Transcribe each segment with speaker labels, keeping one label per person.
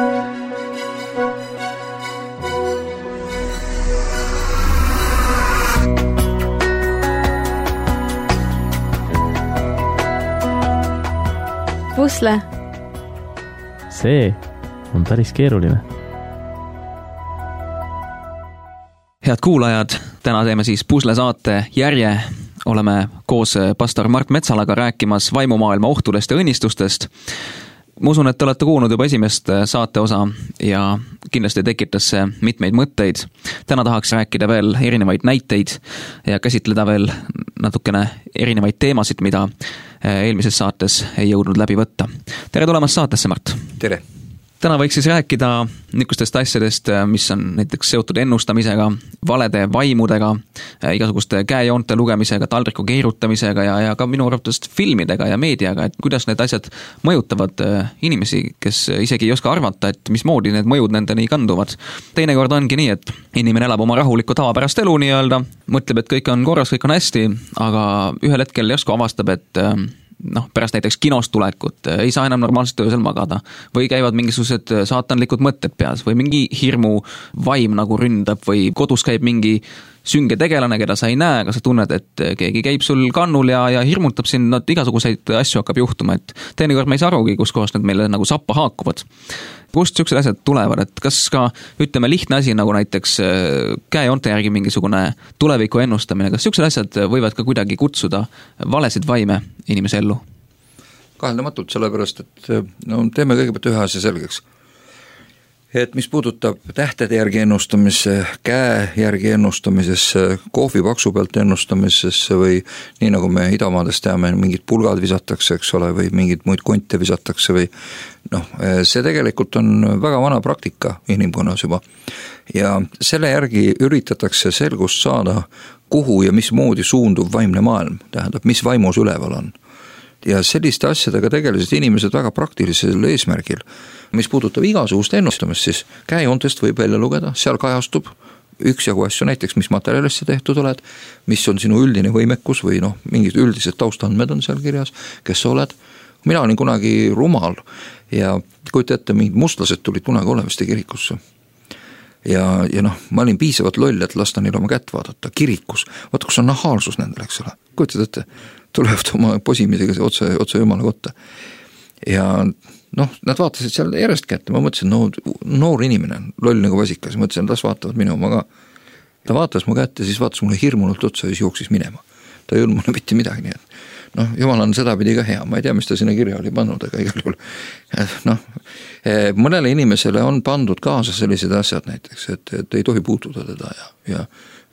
Speaker 1: Pusle.
Speaker 2: See on päris keeruline.
Speaker 3: Head kuulajad, täna teeme siis Pusle saate järje. Oleme koos pastor Mart Metsalaga rääkimas vaimumaailma ohtudest ja õnnistustest. Ma usun, et te olete kuulnud juba esimest saate osa ja kindlasti tekitas see mitmeid mõtteid. Täna tahaks rääkida veel erinevaid näiteid ja käsitleda veel natukene erinevaid teemasid, mida eelmises saates ei jõudnud läbi võtta. Tere tulemast saatesse, Mart!
Speaker 4: Tere!
Speaker 3: Täna võiks siis rääkida niisugustest asjadest, mis on näiteks seotud ennustamisega, valede vaimudega, igasuguste käejoonte lugemisega, taldriku keerutamisega ja ka minu arvatust filmidega ja meediaga, et kuidas need asjad mõjutavad inimesi, kes isegi ei oska arvata, et mismoodi need mõjud nendeni kanduvad. Teinekord ongi nii, et inimene elab oma rahulikku tavapärast elu nii-öelda, mõtleb, et kõik on korras, kõik on hästi, aga ühel hetkel järsku avastab, et pärast näiteks kinost tulekut ei saa enam normaalselt öösel magada või käivad mingisugused saatanlikud mõtted peas või mingi hirmu vaim nagu ründab või kodus käib mingi sünge tegelane, keda sa ei näe, aga sa tunned, et keegi käib sul kannul ja hirmutab sind, igasuguseid asju hakkab juhtuma, et teinekord me ei saa arugi, kus kohast need meile nagu sappa haakuvad. Kust siuksed asjad tulevad, et kas ka ütleme lihtne asi nagu näiteks käejoonte järgi mingisugune tuleviku ennustamine, kas siuksed asjad võivad ka kuidagi kutsuda valesid vaime inimese ellu?
Speaker 4: Kaheldamatult, sellepärast, et teeme kõigepealt ühe asja selgeks. Et mis puudutab tähtede järgi ennustamisse, käe järgi ennustamisesse, kohvipaksu pealt ennustamisesse või nii nagu me idamaades teame, mingid pulgad visatakse, eks ole, või mingid muid konte visatakse või see tegelikult on väga vana praktika inimkonnas juba. Ja selle järgi üritatakse selgust saada, kuhu ja mismoodi suundub vaimne maailm, tähendab, mis vaimus üleval on. Ja selliste asjadega tegelesid inimesed väga praktilisel eesmärgil. Mis puudutab igasugust ennustamist, siis käejoontest võib välja lugeda, seal kajastub üksjagu asju, näiteks mis materjalist sa tehtud oled, mis on sinu üldine võimekus või mingid üldised taustandmed on seal kirjas, kes sa oled. Mina olin kunagi rumal ja kujuta ette, mingid mustlased tulid kunagi Oleviste kirikusse. Ja ma olin piisavalt loll, et lasta neil oma kätt vaadata kirikus. Vaata, kus on nahaalsus nendel, eks ole. Kujutad ette, tulevad oma posimisega otse jumala kotta. Ja nad vaatasid seal järjest kätte, ma mõtlesin, noor inimene, loll nagu vasikas, mõtlesin, las vaatavad minu oma ka. Ta vaatas mu kätte, siis vaatas mulle hirmunult otsa ja siis jooksis minema. Ta ei olnud mulle mitte midagi, nii et jumal on seda pidi ka hea, ma ei tea, mis ta sinna kirja oli pannud, aga igal juhul. Mõnele inimesele on pandud kaasa sellised asjad näiteks, et ei tohi puutuda teda ja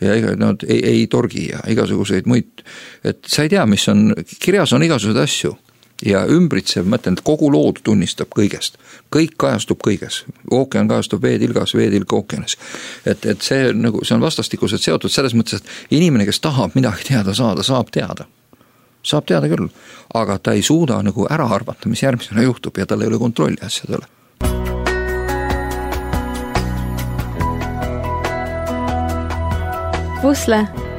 Speaker 4: ei torgi ja igasuguseid muid, et sa ei tea, mis on, kirjas on igasuguseid asju ja ümbritsev, mõtlen, et kogu lood tunnistab kõigest, kõik kajastub kõiges, ookean kajastub veetilgas, veetilk ookeanis, et see on vastastikuselt seotud selles mõttes, et inimene, kes tahab midagi teada saada, saab teada küll, aga ta ei suuda nagu ära arvata, mis järgmisena juhtub ja tal ei ole kontrolli asjadele.
Speaker 1: Pusle.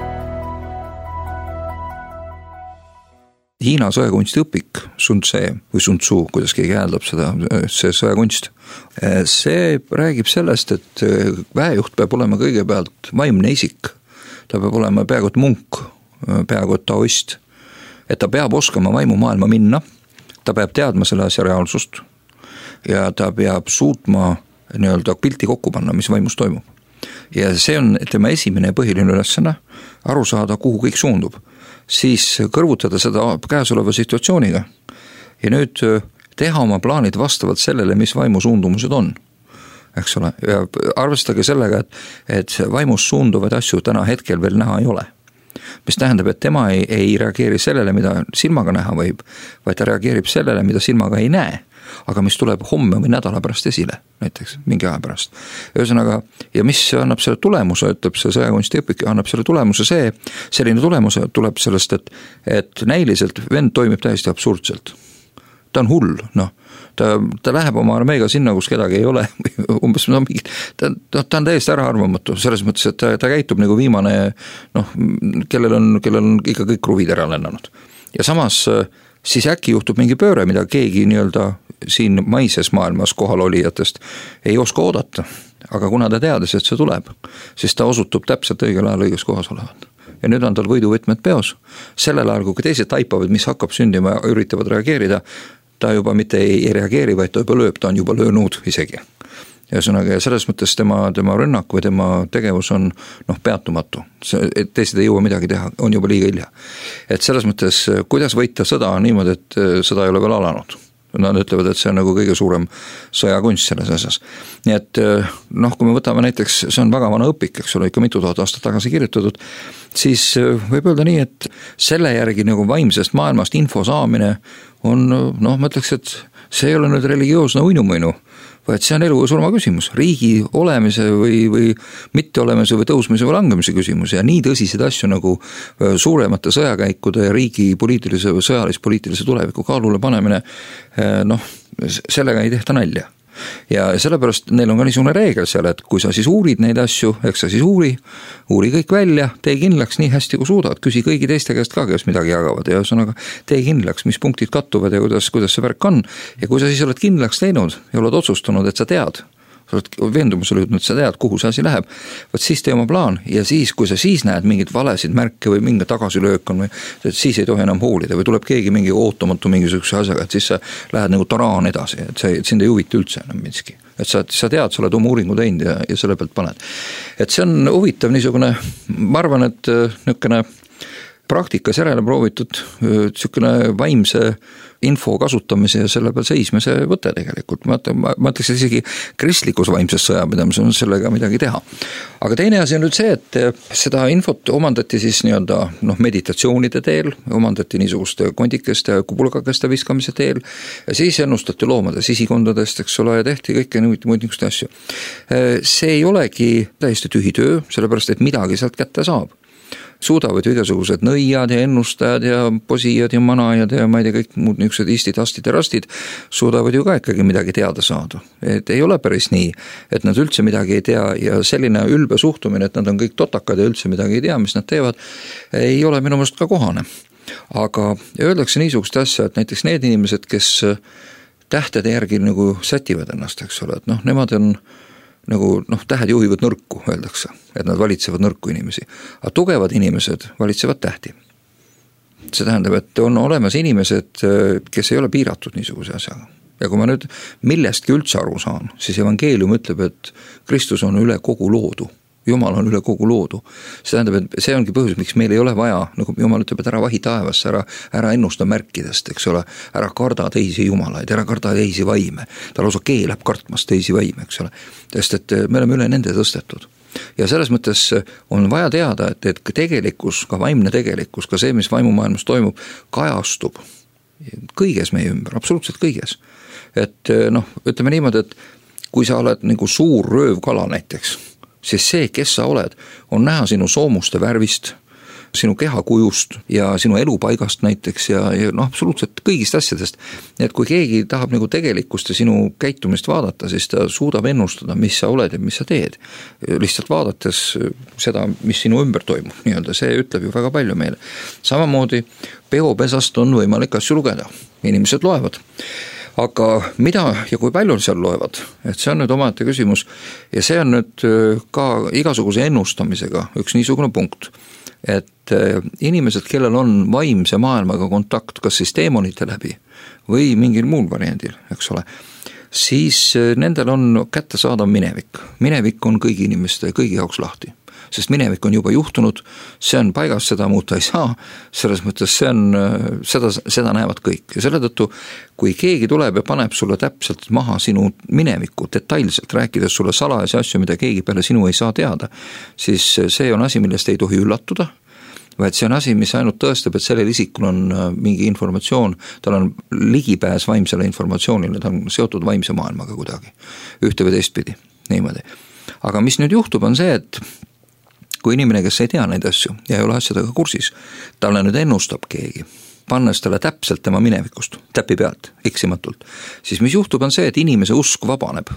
Speaker 4: Hiina sõjakunsti õpik, Sun Tse või Sun Tzu, kuidas keegi hääldab seda, see sõjakunst. See räägib sellest, et väejuht peab olema kõigepealt vaimne isik. Ta peab olema peaaegu et munk, peaaegu et taoist. Et ta peab oskama vaimumaailma minna, ta peab teadma selle asja reaalsust ja ta peab suutma pilti kokku panna, mis vaimus toimub. Ja see on tema esimene ja põhiline ülesanne, aru saada, kuhu kõik suundub, siis kõrvutada seda käesoleva situatsiooniga ja nüüd teha oma plaanid vastavalt sellele, mis vaimu suundumused on. Eks ole, ja arvestage sellega, et vaimus suunduvad asju täna hetkel veel näha ei ole. Mis tähendab, et tema ei reageeri sellele, mida silmaga näha võib, vaid ta reageerib sellele, mida silmaga ei näe, aga mis tuleb homme või nädala pärast esile, näiteks mingi aja pärast. Ühesõnaga, ja mis annab selle tulemuse, ütleb see sõjakunsti õpik, annab selle tulemuse selline tulemuse tuleb sellest, et näiliselt vend toimib täiesti absurdselt. Ta on hull, ta läheb oma armeega sinna, kus kedagi ei ole, umbes ta on täiesti äraarvamatu, selles mõttes, et ta käitub nagu viimane, kellel on ikka kõik kruvid ära lennanud. Ja samas siis äkki juhtub mingi pööre, mida keegi siin maises maailmas kohalolijatest ei oska oodata, aga kuna ta teadis, et see tuleb, siis ta osutub täpselt õigel ajal õiges kohas olevat. Ja nüüd on tal võiduvõtmed peos. Sellel ajal, kui teised taipavad, mis hakkab sündima ja üritavad reageerida, ta juba mitte ei reageeri, vaid ta juba lööb, ta on juba löönud isegi. Ja selles mõttes tema rünnak või tema tegevus on peatumatu. Teised ei jõua midagi teha, on juba liiga hilja. Et selles mõttes, kuidas võita sõda niimoodi, et sõda ei ole veel alanud. Nad ütlevad, et see on nagu kõige suurem sõjakunst selles asjas. Nii et kui me võtame näiteks, see on väga vana õpik, eks ole, ikka mitu tuhat aastat tagasi kirjutatud, siis võib öelda nii, et selle järgi nagu vaimsest maailmast info saamine on, ma ütleks, et see ei ole nüüd religioosne uinumuinu, vaid see on elu ja surma küsimus, riigi olemise või mitteolemise või tõusmise või langemise küsimus ja nii tõsiseid asju nagu suuremate sõjakäikude ja riigi poliitilise või sõjalis-poliitilise tuleviku kaalule panemine, sellega ei tehta nalja. Ja sellepärast neil on ka niisugune reegel seal, et kui sa siis uurid neid asju, eks sa siis uuri kõik välja, tee kindlaks nii hästi kui suudad, küsi kõigi teiste käest ka, kes midagi jagavad ja ühesõnaga tee kindlaks, mis punktid kattuvad ja kuidas see värk on ja kui sa siis oled kindlaks teinud ja oled otsustanud, et sa tead, sa oled veendumusele jõudnud, sa tead, kuhu see asi läheb, võt siis tee oma plaan ja siis, kui sa siis näed mingid valesid märke või mingi tagasilöök on või siis ei tohi enam hoolida või tuleb keegi mingi ootamatu mingisuguse asjaga, et siis sa lähed nagu taraan edasi, et sind ei huvita üldse enam miski. Et sa tead, sa oled oma uuringu teinud ja selle pealt paned. Et see on huvitav niisugune, ma arvan, et niisugune praktikas järele proovitud niisugune vaimse info kasutamise ja selle peal seismise võte tegelikult. Ma ütleks, et isegi kristlikus vaimses sõjapidamise on sellega midagi teha. Aga teine asi on nüüd see, et seda infot omandati siis nii-öelda meditatsioonide teel, omandati niisuguste kondikeste ja pulgakeste viskamise teel ja siis ennustati loomade sisikondadest, eks ole, ja tehti kõike muid niisuguste asju. See ei olegi täiesti tühi töö, sellepärast, et midagi sealt kätte saab. Suudavad ju igasugused nõiad ja ennustajad ja posijad ja manajad ja ma ei tea, kõik muud niisugused istid, astid ja rastid suudavad ju ka ikkagi midagi teada saada. Et ei ole päris nii, et nad üldse midagi ei tea ja selline ülbe suhtumine, et nad on kõik totakad ja üldse midagi ei tea, mis nad teevad, ei ole minu meelest ka kohane. Aga öeldakse niisugust asja, et näiteks need inimesed, kes tähtede järgi nagu sätivad ennast, eks ole, et nemad on nagu tähed juhivad nõrku, öeldakse, et nad valitsevad nõrku inimesi. Aga tugevad inimesed valitsevad tähti. See tähendab, et on olemas inimesed, kes ei ole piiratud niisuguse asjaga. Ja kui ma nüüd millestki üldse aru saan, siis evangeelium ütleb, et Kristus on üle kogu loodu. Jumal on üle kogu loodu. See tähendab, et see ongi põhjus, miks meil ei ole vaja, nagu Jumal ütleb, et ära vahi taevasse, ära ennusta märkidest, eks ole, ära karda teisi jumalaid, ära karda teisi vaime. Ta lausa keelab kartmast teisi vaime, eks ole. Sest et me oleme üle nende tõstetud. Ja selles mõttes on vaja teada, et tegelikkus, ka vaimne tegelikkus, ka see, mis vaimumaailmas toimub, kajastub kõiges meie ümber, absoluutselt kõiges. Et ütleme niimoodi, et kui sa oled nagu suur röövkala näiteks, siis see, kes sa oled, on näha sinu soomuste värvist, sinu kehakujust ja sinu elupaigast näiteks ja absoluutselt kõigist asjadest. Et kui keegi tahab nagu tegelikkust ja sinu käitumist vaadata, siis ta suudab ennustada, mis sa oled ja mis sa teed. Lihtsalt vaadates seda, mis sinu ümber toimub, nii-öelda, see ütleb ju väga palju meile. Samamoodi peopesast on võimalik asju lugeda, inimesed loevad. Aga mida ja kui palju seal loevad, et see on nüüd omaette küsimus ja see on nüüd ka igasuguse ennustamisega üks niisugune punkt, et inimesed, kellel on vaimse maailmaga kontakt, kas siis deemonite läbi või mingil muul variandil, eks ole, siis nendel on kättesaadav minevik. Minevik on kõigi inimeste, kõigi jaoks lahti. Sest minevik on juba juhtunud, see on paigas, seda muuta ei saa, selles mõttes seda näevad kõik. Ja selle tõttu, kui keegi tuleb ja paneb sulle täpselt maha sinu minevikku detailselt, rääkides sulle salajasi asju, mida keegi peale sinu ei saa teada, siis see on asi, millest ei tohi üllatuda, vaid see on asi, mis ainult tõestab, et sellel isikul on mingi informatsioon, tal on ligipääs vaimsele informatsioonile, ta on seotud vaimse maailmaga kuidagi, ühte või teistpidi, niimoodi. Aga mis nüüd juhtub, on see, et kui inimene, kes ei tea neid asju ja ei ole asjadega kursis, talle nüüd ennustab keegi, pannes talle täpselt tema minevikust, täpi pealt, eksimatult, siis mis juhtub, on see, et inimese usk vabaneb.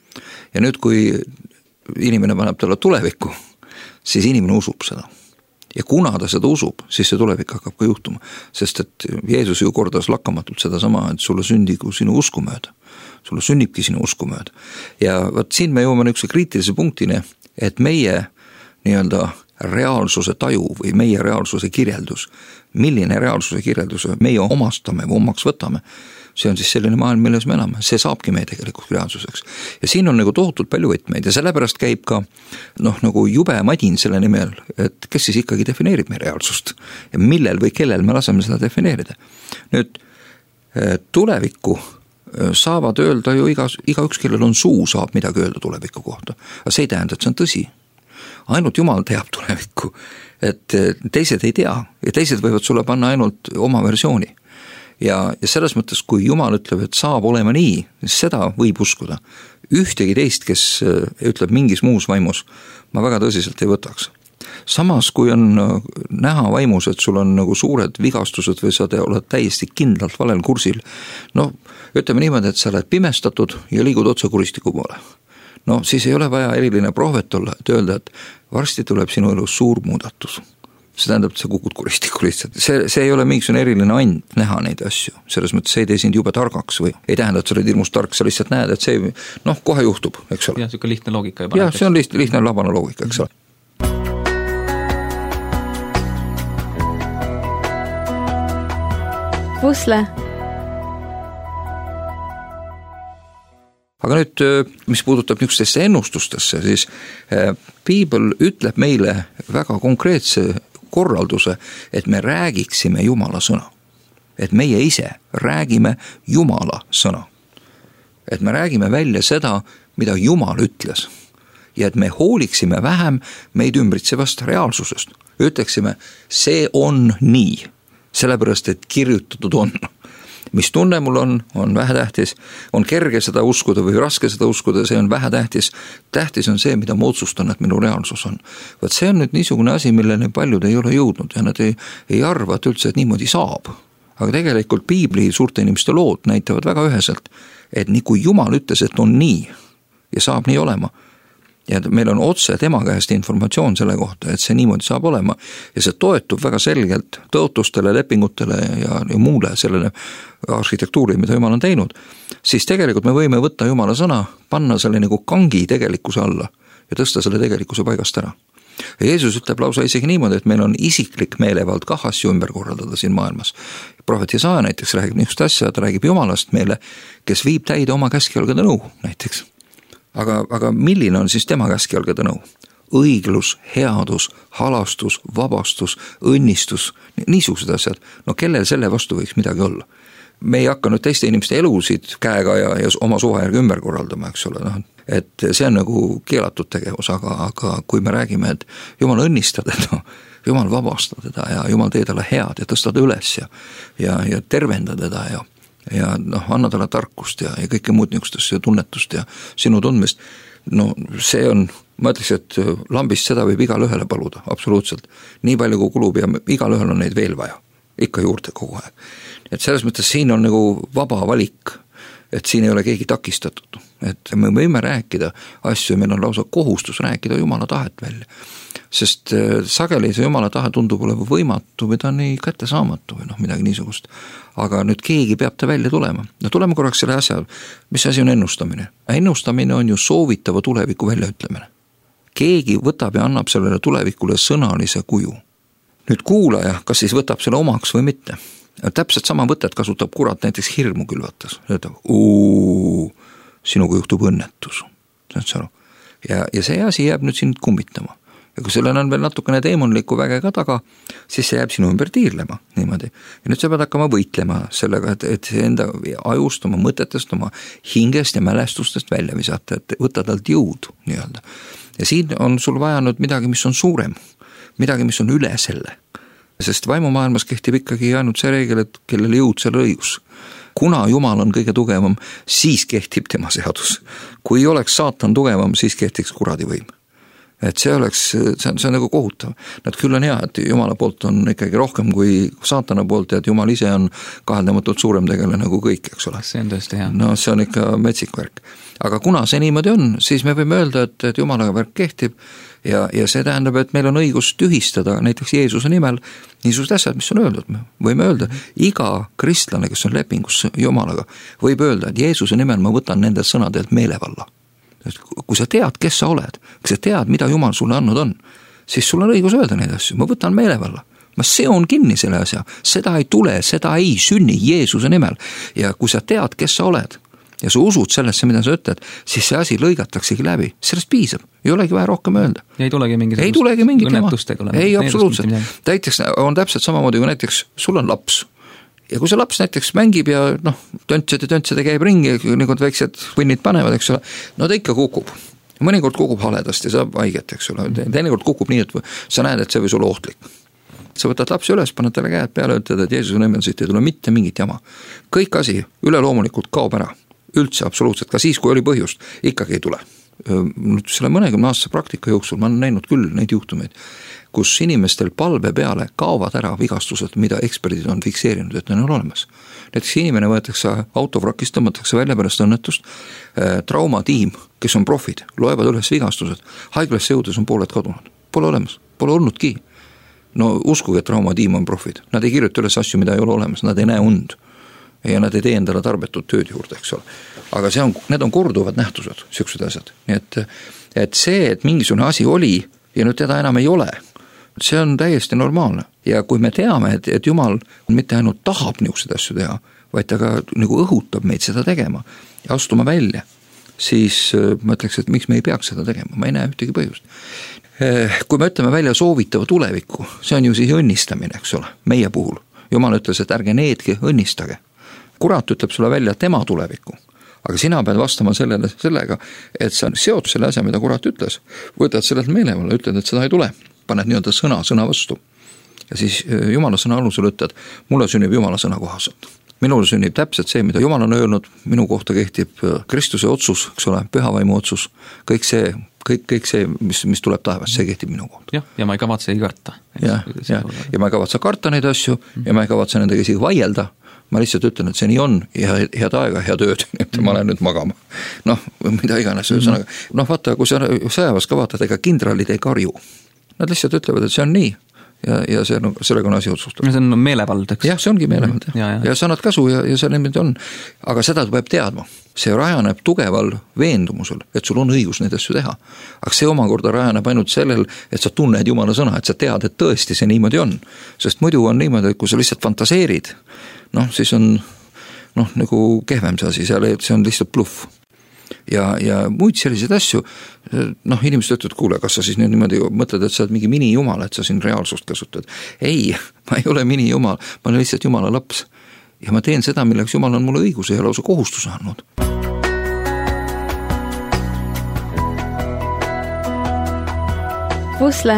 Speaker 4: Ja nüüd, kui inimene paneb talle tulevikku, siis inimene usub seda. ja kuna ta seda usub, siis see tulevik hakkab ka juhtuma, sest et Jeesus ju kordas lakkamatult seda sama, et sulle sündigu sinu usku mööda. Sulle sünnibki sinu usku mööda. Ja võt siin me jõuame niisuguse kriitilise punktini, et meie nii-öelda reaalsuse taju või meie reaalsuse kirjeldus, milline reaalsuse kirjeldus meie omastame või omaks võtame, see on siis selline maailm, milles me elame, see saabki meie tegelikult reaalsuseks. Ja siin on nagu tohutult palju võtmeid ja sellepärast käib ka nagu jube madin selle nimel, et kes siis ikkagi defineerib meie reaalsust ja millel või kellel me laseme seda defineerida. Nüüd tulevikku saavad öelda ju igaüks, kellel on suu, saab midagi öelda tuleviku kohta, aga see ei tähenda, et see on tõsi. Ainult Jumal teab tulevikku, et teised ei tea ja teised võivad sulle panna ainult oma versiooni. Ja selles mõttes, kui Jumal ütleb, et saab olema nii, siis seda võib uskuda. Ühtegi teist, kes ütleb mingis muus vaimus, ma väga tõsiselt ei võtaks. Samas, kui on näha vaimus, et sul on nagu suured vigastused või sa oled täiesti kindlalt valel kursil, ütleme niimoodi, et sa oled pimestatud ja liigud otse kuristiku poole. Siis ei ole vaja eriline prohvet olla, et öelda, et varsti tuleb sinu elus suur muudatus. See tähendab, et sa kukud kuristiku lihtsalt. See ei ole mingisugune eriline and näha neid asju. Selles mõttes see ei tee sind jube targaks või ei tähenda, et sa oled ilmus tark, sa lihtsalt näed, et see kohe juhtub, eks ole.
Speaker 3: Jah, siuke lihtne loogika juba.
Speaker 4: Jah, see on lihtne labane loogika, eks ole.
Speaker 1: Pusle.
Speaker 4: Aga nüüd, mis puudutab niisugustesse ennustustesse, siis Piibel ütleb meile väga konkreetse korralduse, et me räägiksime Jumala sõna. Et meie ise räägime Jumala sõna. Et me räägime välja seda, mida Jumal ütles. Ja et me hooliksime vähem meid ümbritsevast reaalsusest. Ütleksime, see on nii, sellepärast, et kirjutatud on. Mis tunne mul on vähetähtis, on kerge seda uskuda või raske seda uskuda, see on vähetähtis. Tähtis on see, mida ma otsustan, et minu reaalsus on. Võt see on nüüd niisugune asi, millele paljud ei ole jõudnud ja nad ei arva, et üldse, et niimoodi saab. Aga tegelikult Piibli suurte inimeste lood näitavad väga üheselt, et nii kui Jumal ütles, et on nii ja saab nii olema, ja meil on otse tema käest informatsioon selle kohta, et see niimoodi saab olema ja see toetub väga selgelt tõotustele, lepingutele ja muule sellele arhitektuuri, mida Jumal on teinud, siis tegelikult me võime võtta Jumala sõna, panna selle nagu kangi tegelikkuse alla ja tõsta selle tegelikkuse paigast ära. Ja Jeesus ütleb lausa isegi niimoodi, et meil on isiklik meelevald kah asju ümber korraldada siin maailmas. Prohvet Jesaja näiteks räägib niisugust asja, ta räägib Jumalast meile, kes viib täide oma käskjalgade nõu näiteks. Aga milline on siis tema käskjalgade nõu? Õiglus, headus, halastus, vabastus, õnnistus, niisugused asjad. Kellel selle vastu võiks midagi olla? Me ei hakka nüüd teiste inimeste elusid käega ja oma suva järgi ümber korraldama, eks ole. Et see on nagu keelatud tegevus, aga kui me räägime, et Jumal õnnistab teda, Jumal vabastab teda ja Jumal tee talle head ja tõsta ta üles ja tervenda teda ja anna talle tarkust ja kõike muud niisugustesse tunnetust ja sinu tundmist. See on, ma ütleks, et lambist seda võib igal ühele paluda, absoluutselt. Nii palju kui kulub ja igal ühel on neid veel vaja, ikka juurde kogu aeg. Et selles mõttes siin on nagu vaba valik, et siin ei ole keegi takistatud. Et me võime rääkida asju, meil on lausa kohustus rääkida Jumala tahet välja. Sest sageli see Jumala tahe tundub oleva võimatu või ta on nii kättesaamatu või midagi niisugust. Aga nüüd keegi peab ta välja tulema. Tuleme korraks selle asja, mis asi on ennustamine. Ennustamine on ju soovitava tuleviku väljaütlemine. Keegi võtab ja annab sellele tulevikule sõnalise kuju. Nüüd kuulaja, kas siis võtab selle omaks või mitte. Täpselt sama võtet kasutab kurat näiteks hirmu külvatas. Sinuga juhtub õnnetus. Ja see asi jääb nüüd sind kummitama. Ja kui sellel on veel natukene teemonlikku väge ka taga, siis see jääb sinu ümber tiirlema niimoodi. Ja nüüd sa pead hakkama võitlema sellega, et enda ajust, oma mõtetest, oma hingest ja mälestustest välja visata, et võtta talt jõud nii-öelda. Ja siin on sul vaja nüüd midagi, mis on suurem, midagi, mis on üle selle. Sest vaimumaailmas kehtib ikkagi ainult see reegel, et kellel jõud, seal õigus. Kuna Jumal on kõige tugevam, siis kehtib tema seadus. Kui oleks saatan tugevam, siis kehtiks kuradi võim. Et see on nagu kohutav. Nad küll on hea, et Jumala poolt on ikkagi rohkem kui saatana poolt ja et Jumal ise on kaheldamatult suurem tegele nagu kõik, eks ole.
Speaker 3: See on tõesti hea.
Speaker 4: See on ikka metsik värk. Aga kuna see niimoodi on, siis me võime öelda, et Jumala värk kehtib ja see tähendab, et meil on õigus tühistada näiteks Jeesuse nimel niisugused asjad, mis on öeldud. Me võime öelda, iga kristlane, kes on lepingus Jumalaga, võib öelda, et Jeesuse nimel ma võtan nende sõnadelt meelevalla. Kui sa tead, kes sa oled, kui sa tead, mida Jumal sulle andnud on, siis sul on õigus öelda neid asju, ma võtan meelevalla. Ma seon kinni selle asja, seda ei tule, seda ei sünni Jeesuse nimel. Ja kui sa tead, kes sa oled, ja sa usud sellesse, mida sa ütled, siis see asi lõigataksegi läbi. Sellest piisab. Ei olegi vaja rohkem öelda.
Speaker 3: Ja ei tulegi mingit õnnetustega.
Speaker 4: Ei, absoluutselt. Näiteks on täpselt samamoodi, kui näiteks sul on laps. Ja kui see laps näiteks mängib ja töntsed käib ringi, nagu väiksed põnnid panevad, eks ole, no ta ikka kukub. Mõnikord kukub haledasti, saab haiget, eks ole. Teinekord kukub nii, et sa näed, et see võis olla ohtlik. Sa võtad lapsi üles, paned talle käed peale, ütled, et Jeesuse nimel siit ei tule mitte mingit jama. Kõik asi üleloomulikult kaob ära. Üldse absoluutselt, ka siis, kui oli põhjust, ikkagi ei tule. Selle mõnekümne aastase praktika jooksul ma olen näinud küll neid juhtumeid, kus inimestel palve peale kaovad ära vigastused, mida eksperdid on fikseerinud, et need on olemas. Näiteks inimene võetakse autovrakist, tõmmatakse välja pärast õnnetust, traumatiim, kes on profid, loevad üles vigastused, haiglasse jõudes on pooled kadunud, pole olemas, pole olnudki. No uskuge, et traumatiim on profid, nad ei kirjuta üles asju, mida ei ole olemas, nad ei näe und ja nad ei tee endale tarbetut tööd juurde, eks ole. Aga need on korduvad nähtused, siuksed asjad. Nii et see, et mingisugune asi oli ja nüüd teda enam ei ole, see on täiesti normaalne. Ja kui me teame, et Jumal mitte ainult tahab niisuguseid asju teha, vaid ta ka nagu õhutab meid seda tegema ja astuma välja, siis ma ütleks, et miks me ei peaks seda tegema, ma ei näe ühtegi põhjust. Kui me ütleme välja soovitava tulevikku, see on ju siis õnnistamine, eks ole, meie puhul. Jumal ütles, et ärge needki õnnistage. Kurat ütleb sulle välja tema tulevikku, aga sina pead vastama sellega, et sa seod selle asja, mida kurat ütles, võtad sellelt meelevalla, ütled, et seda ei tule, paned nii-öelda sõna vastu. Ja siis Jumala sõna alusel ütled, mulle sünnib Jumala sõna kohaselt. Minule sünnib täpselt see, mida Jumal on öelnud, minu kohta kehtib Kristuse otsus, eks ole, pühavaimu otsus, kõik see, mis tuleb taevast, see kehtib minu kohta.
Speaker 3: Ja ma ei kavatse ei karta.
Speaker 4: Ja ma ei kavatse karta neid asju ja ma ei kavatse nendega isegi vaielda. Ma lihtsalt ütlen, et see nii on ja head aega, head ööd, et ma lähen nüüd magama. Noh, mida iganes. Noh, vaata, kui sa sõjaväes ka vaatad, ega kindralid ei karju. Nad lihtsalt ütlevad, et see on nii. Ja sellega on asi otsustada.
Speaker 3: See on meelevald, eks?
Speaker 4: Jah, see ongi meelevald. Ja sa annad kasu ja see niimoodi on. Aga seda peab teadma. See rajaneb tugeval veendumusel, et sul on õigus neid asju teha. Aga see omakorda rajaneb ainult sellel, et sa tunned Jumala sõna, et sa tead, et tõesti see niimoodi on. Sest muidu on niimoodi, et kui sa lihtsalt fantaseerid, siis on nagu kehvem see asi, see on lihtsalt bluff. Ja muid selliseid asju, inimesed ütlevad, kuule, kas sa siis niimoodi mõtled, et sa oled mingi mini-jumal, et sa siin reaalsust kasutad. Ei, ma ei ole mini-jumal, ma olen lihtsalt Jumala laps. Ja ma teen seda, milleks Jumal on mulle õiguse ja lausa kohustuse andnud.
Speaker 1: Pusle.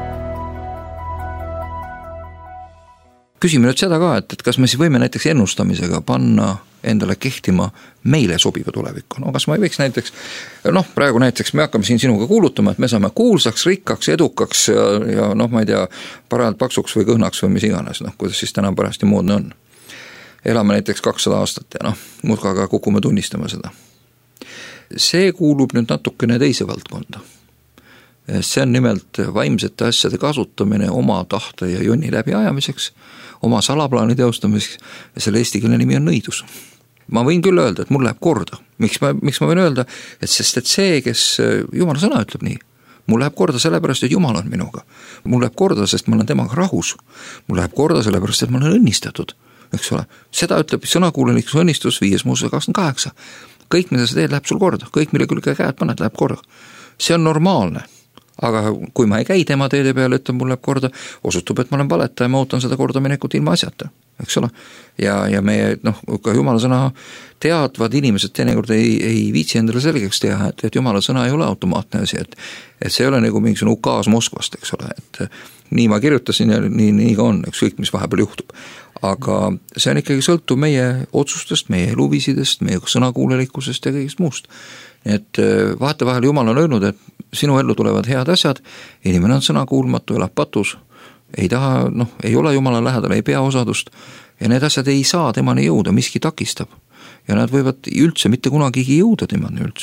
Speaker 4: Küsime nüüd seda ka, et kas me siis võime näiteks ennustamisega panna endale kehtima meile sobiva tulevikku. No kas ma ei võiks näiteks, praegu näiteks me hakkame siin sinuga kuulutama, et me saame kuulsaks, rikkaks, edukaks ja ma ei tea, parajalt paksuks või kõhnaks või mis iganes, kuidas siis täna parasti moodne on. Elame näiteks 200 aastat ja muudkaga kukume tunnistama seda. See kuulub nüüd natukene teise valdkonda. See on nimelt vaimsete asjade kasutamine oma tahte ja jonni läbi ajamiseks, oma salaplaani teostamiseks ja selle eestikeelne nimi on nõidus. Ma võin küll öelda, et mul läheb korda. Miks ma võin öelda? Sest see, kes Jumala sõna ütleb nii, mul läheb korda sellepärast, et Jumal on minuga. Mul läheb korda, sest ma olen temaga rahus. Mul läheb korda sellepärast, et ma olen õnnistatud. Eks ole? Seda ütleb sõnakuulelikkus õnnistus 5 Moosese 28. Kõik, mida sa teed, läheb sul korda. Kõik, mille külge käed paned, läheb korda. See on normaalne. Aga kui ma ei käi tema teede peale, ütleb mul läheb korda, osutub, et ma olen valetaja, ma ootan seda korda minekut ilma asjata, eks ole. Ja meie, ka Jumala sõna teadvad inimesed teinekord ei viitsi endale selgeks teha, et Jumala sõna ei ole automaatne asi, et see ei ole nagu mingisugune ukaas Moskvast, eks ole, et nii ma kirjutasin ja nii ka on, ükskõik mis vahepeal juhtub. Aga see on ikkagi sõltuv meie otsustest, meie eluviisidest, meie sõnakuulelikkusest ja kõigest muust. Et vahetevahel Jumal on öelnud, et sinu ellu tulevad head asjad, inimene on sõnakuulmatu, elab patus, ei taha, ei ole Jumala lähedal, ei pea osadust ja need asjad ei saa temani jõuda, miski takistab. Ja nad võivad üldse mitte kunagigi jõuda temani üldse.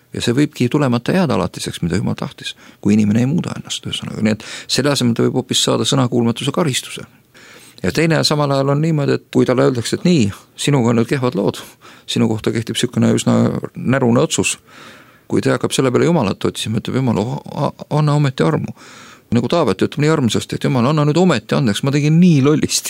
Speaker 4: ja see võibki tulemata jääda alatiseks, mida Jumal tahtis, kui inimene ei muuda ennast ühesõnaga, nii et selle asemel ta võib hoopis saada sõnakuulmatuse karistuse. Ja teine samal ajal on niimoodi, et kui talle öeldakse, et nii, sinuga on nüüd kehvad lood, sinu kohta kehtib sükene üsna närune otsus, kui ta hakkab selle peale Jumalat otsima, ütleb Jumal, anna ometi armu. Nagu Taavet ütleb nii armsasti, et Jumal, anna nüüd ometi andeks, ma tegin nii lollisti.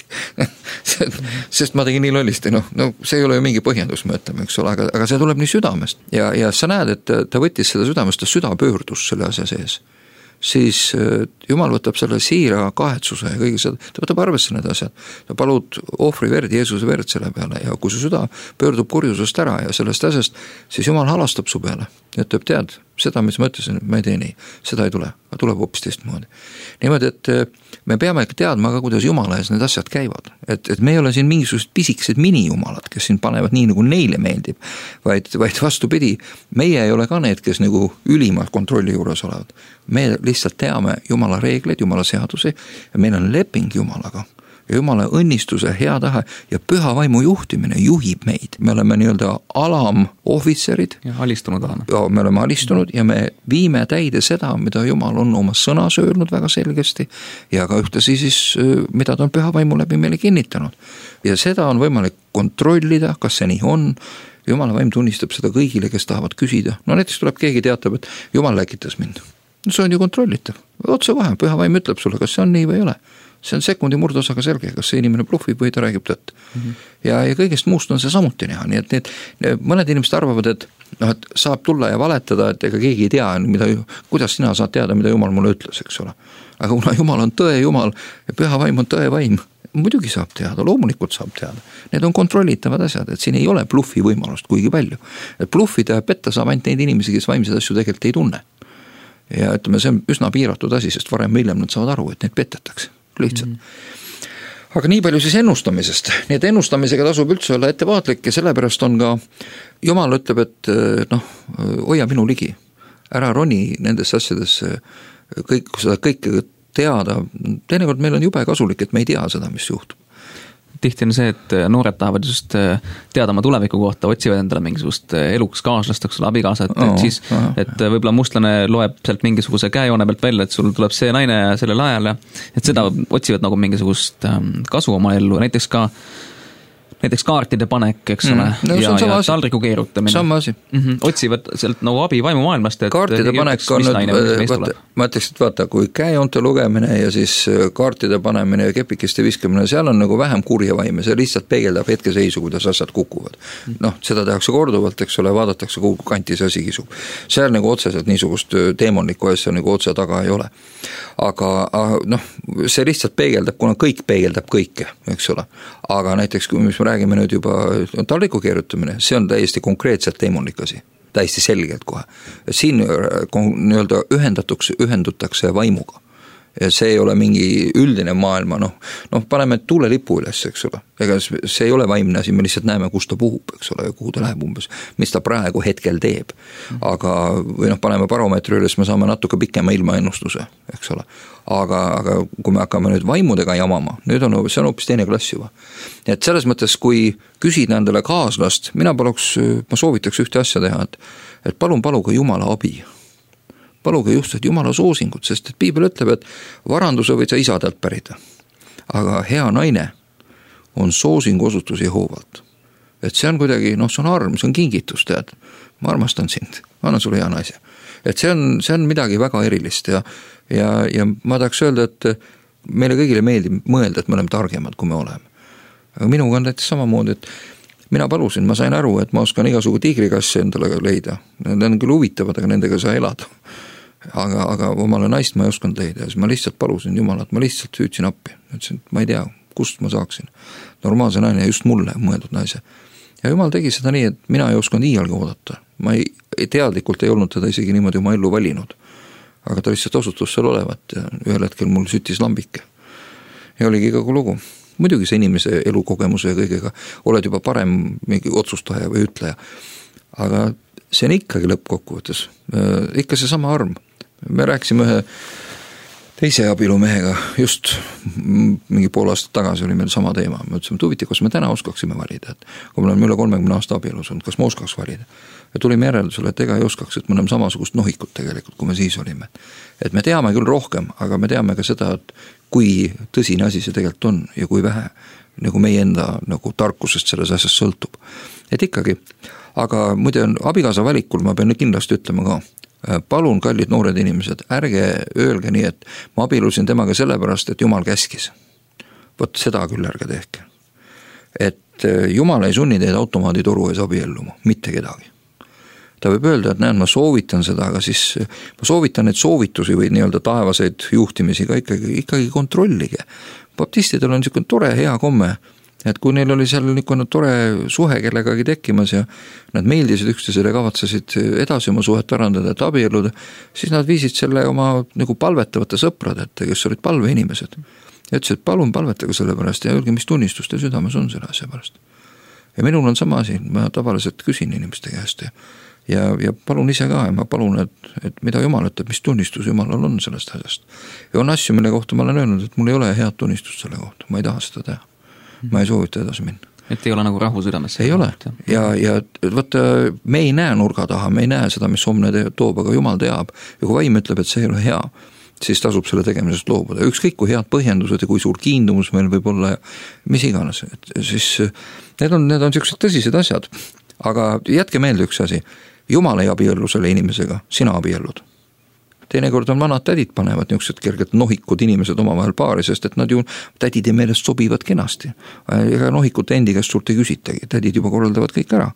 Speaker 4: Sest ma tegin nii lollisti, no see ei ole ju mingi põhjendus, ma ütleme, eks ole, aga see tuleb nii südamest. Ja sa näed, et ta võttis seda südamest, ta süda pöördus selle asja sees. Siis Jumal võtab selle siira kahetsuse ja kõige seda, ta võtab arvesse need asjad. Ta palud ohvri verd, Jeesuse verd selle peale ja kui su süda pöördub kurjusest ära ja sellest asjast, siis Jumal halastab su peale. Ja ütleb, tead, seda, mis ma ütlesin, ma ei tee nii, seda ei tule, tuleb hoopis teistmoodi. Niimoodi, et me peame teadma ka, kuidas Jumala ees need asjad käivad. Et me ei ole siin mingisugused pisikesed mini-jumalad, kes siin panevad nii, nagu neile meeldib, vaid vastupidi, meie ei ole ka need, kes nagu ülima kontrolli juures olevad. Me lihtsalt teame Jumala reegleid, Jumala seadusi ja meil on leping Jumalaga. Ja Jumala õnnistuse, hea tahe ja püha vaimu juhtimine juhib meid. Me oleme nii-öelda alamohvitserid.
Speaker 3: Ja alistunud oleme.
Speaker 4: Ja me oleme alistunud ja me viime täide seda, mida Jumal on oma sõnas öelnud väga selgesti ja ka ühtlasi siis, mida ta on püha vaimu läbi meile kinnitanud. Ja seda on võimalik kontrollida, kas see nii on. Jumala vaim tunnistab seda kõigile, kes tahavad küsida. No näiteks tuleb keegi teatab, et Jumal läkitas mind. No see on ju kontrollitav. Otse kohe, püha vaim ütleb sulle, kas see on nii või ei ole. See on sekundi murdosaga selge, kas see inimene bluffib või ta räägib tõtt. Ja kõigest muust on see samuti näha, nii et mõned inimesed arvavad, et saab tulla ja valetada, et ega keegi ei tea, kuidas sina saad teada, mida Jumal mulle ütles, eks ole. Aga kuna Jumal on tõe Jumal ja püha vaim on tõe vaim, muidugi saab teada, loomulikult saab teada. Need on kontrollitavad asjad, et siin ei ole bluffi võimalust kuigi palju. Et bluffida ja petta saab ainult neid inimesi, kes vaimseid asju tegelikult ei tunne. Ja ütleme, see on üsna piiratud asi, sest varem või hiljem nad saavad aru, et neid petetakse. Lihtsalt. Aga nii palju siis ennustamisest. Nii et ennustamisega tasub üldse olla ettevaatlik ja sellepärast on ka, Jumal ütleb, et hoia minu ligi. Ära roni nendesse asjadesse, seda kõike teada. Teinekord meil on jube kasulik, et me ei tea seda, mis juhtub.
Speaker 3: Tihti on see, et noored tahavad just teada oma tuleviku kohta, otsivad endale mingisugust eluks kaaslast, abikaasa, et võib-olla mustlane loeb sealt mingisuguse käejoone pealt välja, et sul tuleb see naine sellel ajal ja et seda otsivad nagu mingisugust kasu oma ellu, näiteks kaartide panek, eks ole, ja taldriku keerutamine.
Speaker 4: Sama asi.
Speaker 3: Otsivad sealt nagu abi vaimumaailmast, et
Speaker 4: kaartide panek on ma ütleks, et vaata, kui käejoonte lugemine ja siis kaartide panemine ja kepikeste viskamine, seal on nagu vähem kurja vaime, see lihtsalt peegeldab hetkeseisu, kuidas asjad kukuvad. Seda tehakse korduvalt, eks ole, vaadatakse, kuhu kanti see asi kisub. Seal nagu otseselt niisugust teemonlikku asja nagu otse taga ei ole. Aga see lihtsalt peegeldab, kuna kõik peegeldab kõike, eks ole. Aga näiteks, kui me räägime nüüd juba taldriku keerutamine, see on täiesti konkreetselt teemonlik asi, täiesti selgelt kohe. Siin nii-öelda ühendutakse vaimuga. Ja see ei ole mingi üldine maailma, paneme tuulelipu üles, eks ole. Ega see ei ole vaimne asi, me lihtsalt näeme, kus ta puhub, eks ole, ja kuhu ta läheb umbes, mis ta praegu hetkel teeb. Aga, või paneme baromeetri üles, me saame natuke pikema ilmaennustuse, eks ole. Aga kui me hakkame nüüd vaimudega jamama, nüüd see on hoopis teine klass juba. Et selles mõttes, kui küsida endale kaaslast, ma soovitaks ühte asja teha, et paluge Jumala abi. Paluge just, et Jumala soosingut, sest et Piibel ütleb, et varanduse võid sa isadelt pärida. Aga hea naine on soosingu osutus Jehoovalt. Et see on kuidagi, see on arm, see on kingitus, tead. Ma armastan sind, annan sulle hea naise. Et see on midagi väga erilist ja ma tahaks öelda, et meile kõigile meeldib mõelda, et me oleme targemad, kui me oleme. Aga minuga on näiteks samamoodi, et mina palusin, ma sain aru, et ma oskan igasugu tiigrikasse endale leida. Need on küll huvitavad, aga nendega saa elada. Aga omale naist ma ei osanud leida ja siis ma lihtsalt palusin Jumalat, ma lihtsalt hüüdsin appi. Ütlesin, et ma ei tea, kust ma saaksin. Normaalse naine, just mulle mõeldud naise. Ja Jumal tegi seda nii, et mina ei osanud iialgi oodata. Ma teadlikult ei olnud teda isegi niimoodi oma ellu valinud. Aga ta lihtsalt osutus seal olevat ja ühel hetkel mul süttis lambike. Ja oligi kogu lugu. Muidugi see inimese elukogemuse ja kõigega oled juba parem mingi otsustaja või ütleja. Aga see on ikkagi lõppkokkuvõttes. Ikka see sama arm. Me rääkisime teise abielumehega, just mingi pool aastat tagasi oli meil sama teema. Me ütlesime, et huvitav, kas me täna oskaksime valida, et kui me oleme üle 30 aasta abielus olnud, kas me oskaks valida. Ja tulime järeldusele, et ega ei oskaks, et me oleme samasugust nohikut tegelikult, kui me siis olime. Et me teame küll rohkem, aga me teame ka seda, et kui tõsine asi see tegelikult on ja kui vähe nagu meie enda nagu tarkusest selles asjas sõltub. Et ikkagi, aga muide abikaasa valikul ma pean kindlasti ütlema ka, palun, kallid noored inimesed, ärge öelge nii, et ma abielusin temaga sellepärast, et Jumal käskis. Vot seda küll ärge tehke. Et Jumal ei sunni teid automaaditoru ees abielluma, mitte kedagi. Ta võib öelda, et näen, ma soovitan seda, aga siis ma soovitan neid soovitusi või nii-öelda taevaseid juhtimisi ka ikkagi kontrollige. Baptistidel on niisugune tore hea komme, et kui neil oli seal niisugune tore suhe kellegagi tekkimas ja nad meeldisid üksteisele, kavatsesid edasi oma suhet arendada, et abielluda, siis nad viisid selle oma nagu palvetavate sõprad, et kes olid palveinimesed. Ja ütlesid, palun palvetage selle pärast ja öelge, mis tunnistus teil südames on selle asja pärast. Ja minul on sama asi, ma tavaliselt küsin inimeste käest ja palun ise ka ja ma palun, et mida Jumal ütleb, mis tunnistus Jumalal on sellest asjast. Ja on asju, mille kohta ma olen öelnud, et mul ei ole head tunnistust selle kohta, ma ei taha seda teha. Ma ei soovita edasi minna.
Speaker 3: Et ei ole nagu rahu südames.
Speaker 4: Ei ole. Ja võtta, me ei näe nurga taha, me ei näe seda, mis homne toob, aga Jumal teab. Ja kui vaim ütleb, et see ei ole hea, siis tasub selle tegemisest loobuda. Ükskõik kui head põhjendused ja kui suur kiindumus meil võib olla ja mis iganes. Siis need on sellised tõsised asjad. Aga jätke meelde üks asi. Jumal ei abiellu selle inimesega, sina abiellud. Teinekord on vanad tädid panevad niisugused kergelt nohikud inimesed omavahel paari, sest et nad ju tädide meelest sobivad kenasti. Ega nohikute endi käest suurt ei küsitagi, tädid juba korraldavad kõik ära.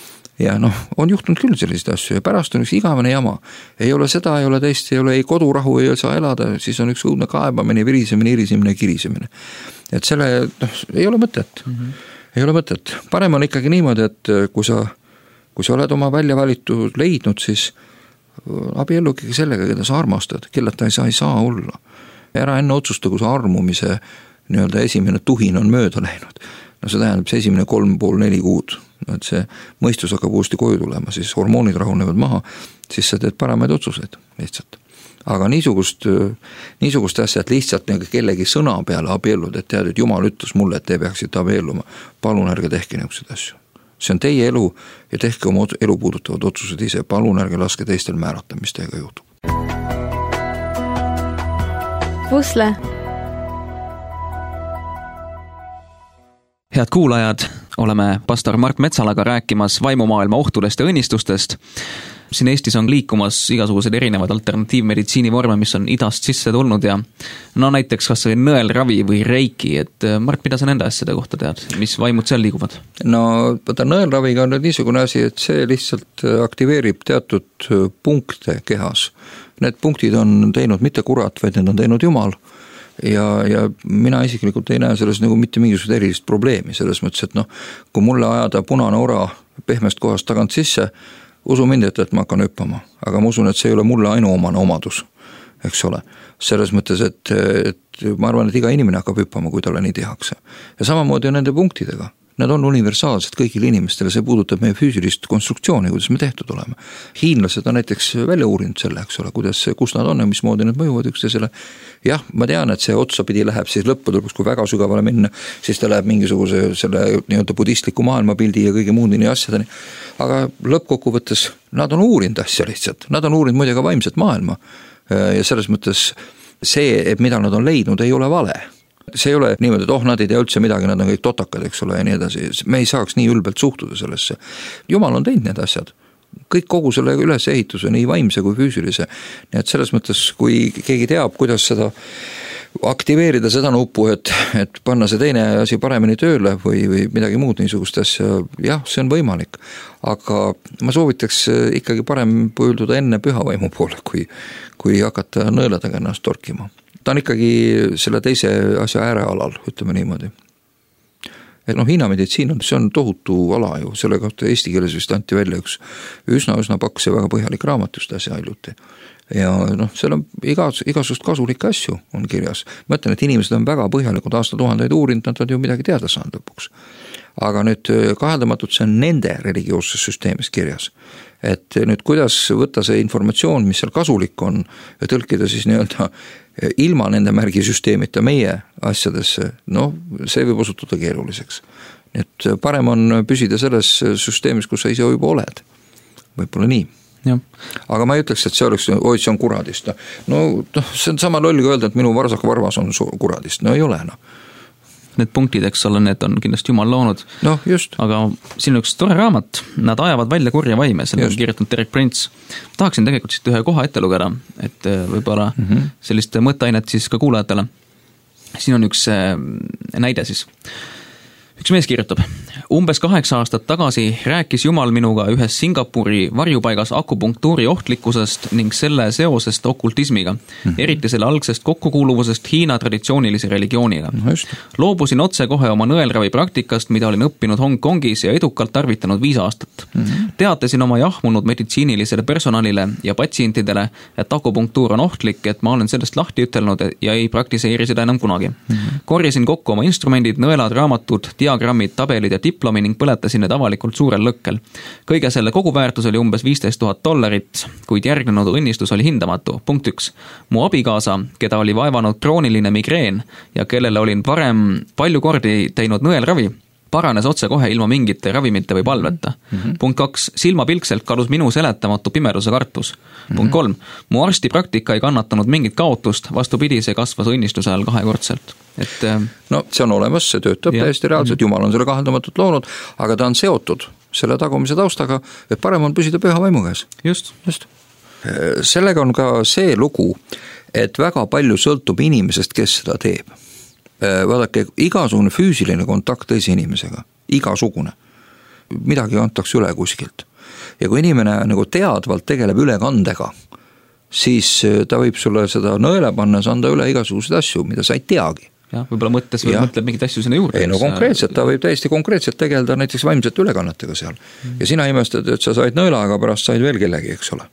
Speaker 4: Ja on juhtunud küll sellised asju ja pärast on üks igavene jama. Ei ole seda, ei ole teist, ei ole ei kodurahu, ei saa elada, siis on üks õudne kaebamine, virisemine, irisemine, kirisemine. Et selle ei ole mõtet. Ei ole mõtet. Parem on ikkagi niimoodi, et kui sa oled oma välja valitud leidnud, siis abiellugi sellega, keda sa armastad, kelleta ei saa olla. Ära enne otsusta, kui sa armumise nii-öelda esimene tuhin on mööda läinud. See tähendab see esimene 3,5-4 kuud. Et see mõistus hakkab uuesti koju tulema, siis hormoonid rahunevad maha, siis sa teed paremaid otsuseid lihtsalt. Aga niisugust asja, et lihtsalt kellegi sõna peale abiellud, et tead, et Jumal ütles mulle, et te peaksite abielluma, palun ärge tehke niisuguseid asju. See on teie elu ja tehke oma elu puudutavad otsused ise, palun ärge laske teistel määrata, mis teiega juhtub.
Speaker 1: Pusle.
Speaker 3: Head kuulajad, oleme pastor Mart Metsalaga rääkimas vaimumaailma ohtudest ja õnnistustest. Siin Eestis on liikumas igasugused erinevad alternatiivmeditsiini vorme, mis on idast sisse tulnud ja näiteks kas oli nõelravi või reiki, et Mart, mida sa nende asjade kohta tead, mis vaimud seal liiguvad?
Speaker 4: Nõelraviga on niisugune asi, et see lihtsalt aktiveerib teatud punkte kehas. Need punktid on teinud mitte kurat, vaid need on teinud Jumal. Ja mina isiklikult ei näe selles nagu mitte mingisugust erilist probleemi, selles mõttes, et kui mulle ajada punane ora pehmest kohast tagant sisse, usu mind, et ma hakkan hüppama, aga ma usun, et see ei ole mulle ainuomane omadus, eks ole. Selles mõttes, et ma arvan, et iga inimene hakkab hüppama, kui talle nii tehakse. Ja samamoodi on nende punktidega. Nad on universaalsed kõigile inimestele, see puudutab meie füüsilist konstruktsiooni, kuidas me tehtud oleme. Hiinlased on näiteks välja uurinud selle, eks ole, kus nad on ja mismoodi need mõjuvad üksteisele. Jah, ma tean, et see otsapidi läheb siis lõppude lõpuks, kui väga sügavale minna, siis ta läheb mingisuguse selle nii-öelda budistliku maailmapildi ja kõige muud nii asjadeni. Aga lõppkokkuvõttes nad on uurinud asja lihtsalt, nad on uurinud muide ka vaimset maailma ja selles mõttes see, et mida nad on leidnud, ei ole vale. See ei ole niimoodi, et nad ei tea üldse midagi, nad on kõik totakad, eks ole, ja nii edasi. Me ei saaks nii ülbelt suhtuda sellesse. Jumal on teinud need asjad. Kõik kogu selle ülesehituse, nii vaimse kui füüsilise. Nii et selles mõttes, kui keegi teab, kuidas seda aktiveerida seda nuppu, et panna see teine asi paremini tööle või midagi muud niisugust asja, jah, see on võimalik. Aga ma soovitaks ikkagi parem pöölduda enne pühavaimu poole, kui hakata nõeladega ennast torkima. Ta on ikkagi selle teise asja äärealal, ütleme niimoodi. Et Hiina meditsiin see on tohutu ala ju, selle kohta eesti keeles vist anti välja üks üsna paks ja väga põhjalik raamat just asja hiljuti. ja seal on igasugust kasulikke asju on kirjas. Ma ütlen, et inimesed on väga põhjalikud aastatuhandeid uurinud, nad on ju midagi teada saanud lõpuks. Aga nüüd kaheldamatult see on nende religioosses süsteemis kirjas. Et nüüd kuidas võtta see informatsioon, mis seal kasulik on, ja tõlkida siis nii-öelda ilma nende märgisüsteemita meie asjadesse, see võib osutuda keeruliseks. Et parem on püsida selles süsteemis, kus sa ise juba oled. Võib-olla nii. Ja. Aga ma ei ütleks, et see oleks, see on kuradist. See on sama loll kui öelda, et minu varsak varvas on kuradist. Ei ole,
Speaker 3: Need punktid, eks ole, need on kindlasti Jumal loonud.
Speaker 4: Just.
Speaker 3: Aga siin on üks tore raamat, nad ajavad välja kurja vaime, selle on kirjutanud Derek Prince. Tahaksin tegelikult siit ühe koha ette lugeda, et võib-olla sellist mõtteainet siis ka kuulajatele. Siin on üks näide siis. Üks mees kirjutab, umbes 8 aastat tagasi rääkis Jumal minuga ühes Singapuri varjupaigas akupunktuuri ohtlikkusest ning selle seosest okultismiga, eriti selle algsest kokkukuuluvusest Hiina traditsioonilise religiooniga. Loobusin otse kohe oma nõelravi praktikast, mida olin õppinud Hongkongis ja edukalt tarvitanud 5 aastat. Teatasin oma jahmunud meditsiinilisele personalile ja patsientidele, et akupunktuur on ohtlik, et ma olen sellest lahti ütelnud ja ei praktiseeri seda enam kunagi. Korjasin kokku oma instrumendid, nõelad, raamatud, diagrammid, tabelid ja diplomi ning põletasin need avalikult suurel lõkkel. Kõige selle koguväärtus oli umbes $15,000, kuid järgnenud õnnistus oli hindamatu. Punkt 1. Mu abikaasa, keda oli vaevanud krooniline migreen ja kellele olin varem palju kordi teinud nõelravi, paranes otse kohe ilma mingite ravimite või palveta. Punkt 2. Silmapilkselt kadus minu seletamatu pimeduse kartus. Punkt 3. Mu arstipraktika ei kannatanud mingit kaotust, vastupidi, see kasvas õnnistuse ajal 2-kordselt.
Speaker 4: See on olemas, see töötab täiesti reaalselt, Jumal on selle kaheldamatult loonud, aga ta on seotud selle tagumise taustaga, et parem on püsida püha vaimu käes.
Speaker 3: Just.
Speaker 4: Sellega on ka see lugu, et väga palju sõltub inimesest, kes seda teeb. Vaadake, igasugune füüsiline kontakt teise inimesega, igasugune, midagi antakse üle kuskilt. Ja kui inimene nagu teadvalt tegeleb ülekandega, siis ta võib sulle seda nõele panna, anda üle igasuguseid asju, mida sa ei teagi.
Speaker 3: Ja, võib-olla mõttes või mõtleb mingit asju sinna juurde.
Speaker 4: Konkreetselt, ta võib täiesti konkreetselt tegeleda näiteks vaimsete ülekannetega seal. Ja sina imestad, et sa said nõela, aga pärast said veel kellegi, eks ole.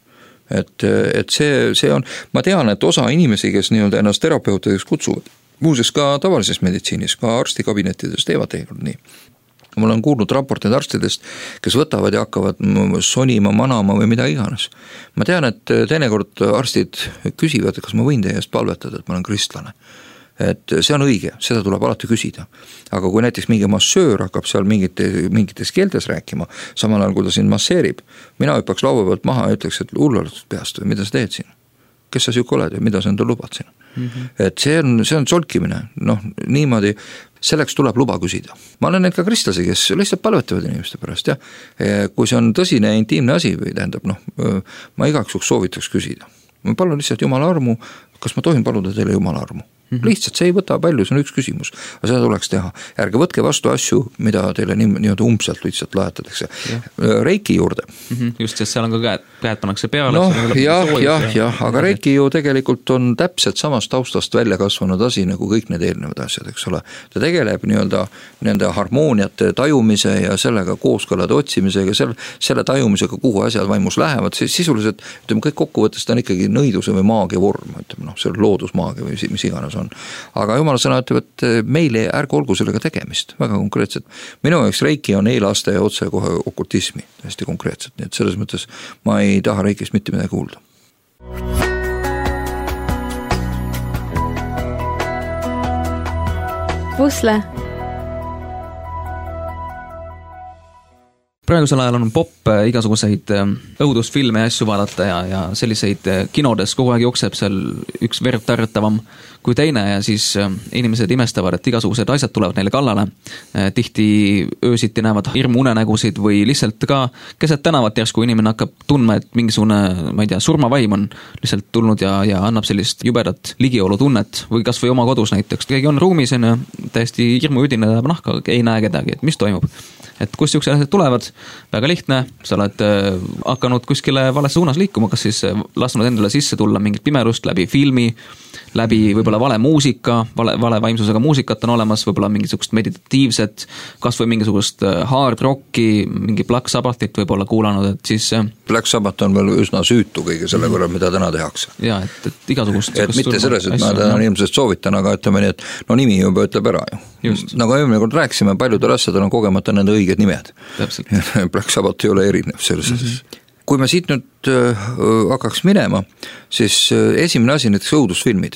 Speaker 4: Et see on, ma tean, et osa inimesi, kes nii-öelda ennast terapeutideks kutsuvad, muuseas ka tavalises meditsiinis, ka arstikabinettides teevad tegelikult nii. Ma olen kuulnud raporteid arstidest, kes võtavad ja hakkavad sonima, manama või mida iganes. Ma tean, et teinekord arstid küsivad, kas ma võin teie eest palvetada, et ma olen kristlane. Et see on õige, seda tuleb alati küsida. Aga kui näiteks mingi massöör hakkab seal mingites keeltes rääkima, samal ajal kui ta sind masseerib, mina hüppaks laua pealt maha ja ütleks, et hullult peast või mida sa teed siin? Kes sa siuke oled ja mida sa endale lubad siin? Et see on solkimine, niimoodi, selleks tuleb luba küsida. Ma olen need ka kristlasi, kes lihtsalt palvetavad inimeste pärast, ja kui see on tõsine intiimne asi või tähendab, ma igaks juhuks soovitaks küsida. Ma palun lihtsalt Jumala armu, kas ma tohin paluda teile Jumala armu? Lihtsalt see ei võta palju, see on üks küsimus, aga seda tuleks teha. Ärge võtke vastu asju, mida teile nii-öelda umbselt lihtsalt laetatakse. Reiki juurde.
Speaker 3: Just, sest seal on ka käed pannakse peale.
Speaker 4: Aga Reiki ju tegelikult on täpselt samast taustast välja kasvanud asi nagu kõik need eelnevad asjad, eks ole. Ta tegeleb nii-öelda nende harmooniate tajumise ja sellega kooskõlade otsimisega, selle tajumisega, kuhu asjad vaimus lähevad, siis sisuliselt, ütleme, kõik kokkuvõttes ta on ikkagi nõiduse või maagia vorm, ütleme, see on loodusmaagia või mis iganes on. Aga Jumala sõna ütleb, et meile ärge olgu sellega tegemist, väga konkreetselt. Minu jaoks Reiki on eelaste ja otse kohe okultismi, hästi konkreetselt, nii et selles mõttes ma ei taha Reikist mitte midagi kuulda.
Speaker 1: Pusle.
Speaker 3: Praegusel ajal on popp igasuguseid õudusfilme ja asju vaadata ja selliseid kinodes kogu aeg jookseb seal üks verd tarjatavam kui teine ja siis inimesed imestavad, et igasugused asjad tulevad neile kallale. Tihti öösiti näevad hirmu unenägusid või lihtsalt ka keset tänavat järsku inimene hakkab tundma, et mingisugune, ma ei tea, surmavaim on lihtsalt tulnud ja annab sellist jubedat ligiolu tunnet või kas või oma kodus näiteks. Keegi on ruumis ja täiesti hirmuüdine läheb nahka, ei näe kedagi, et mis toimub. Et kus siuksed asjad tulevad, väga lihtne, sa oled hakanud kuskile valesse suunas liikuma, kas siis lasknud endale sisse tulla mingit pimedust läbi filmi, läbi võib-olla vale muusika, vale vaimsusega muusikat on olemas, võib-olla mingisugust meditatiivset, kas või mingisugust hard rocki, mingi Black Sabbathit võib-olla kuulanud, et siis
Speaker 4: Black Sabbath on veel üsna süütu kõige selle võrra, mida täna tehakse.
Speaker 3: Jaa, et igasugust
Speaker 4: et mitte selles, et ma täna ilmselt soovitan, aga ütleme nii, et no nimi juba ütleb ära ju. Just. Nagu eelmine kord rääkisime, paljudel asjadel on kogemata nende õiged nimed.
Speaker 3: Täpselt.
Speaker 4: Black Sabbath ei ole erinev selles asjas. Kui me siit nüüd hakkaks minema, siis esimene asi näiteks õudusfilmid.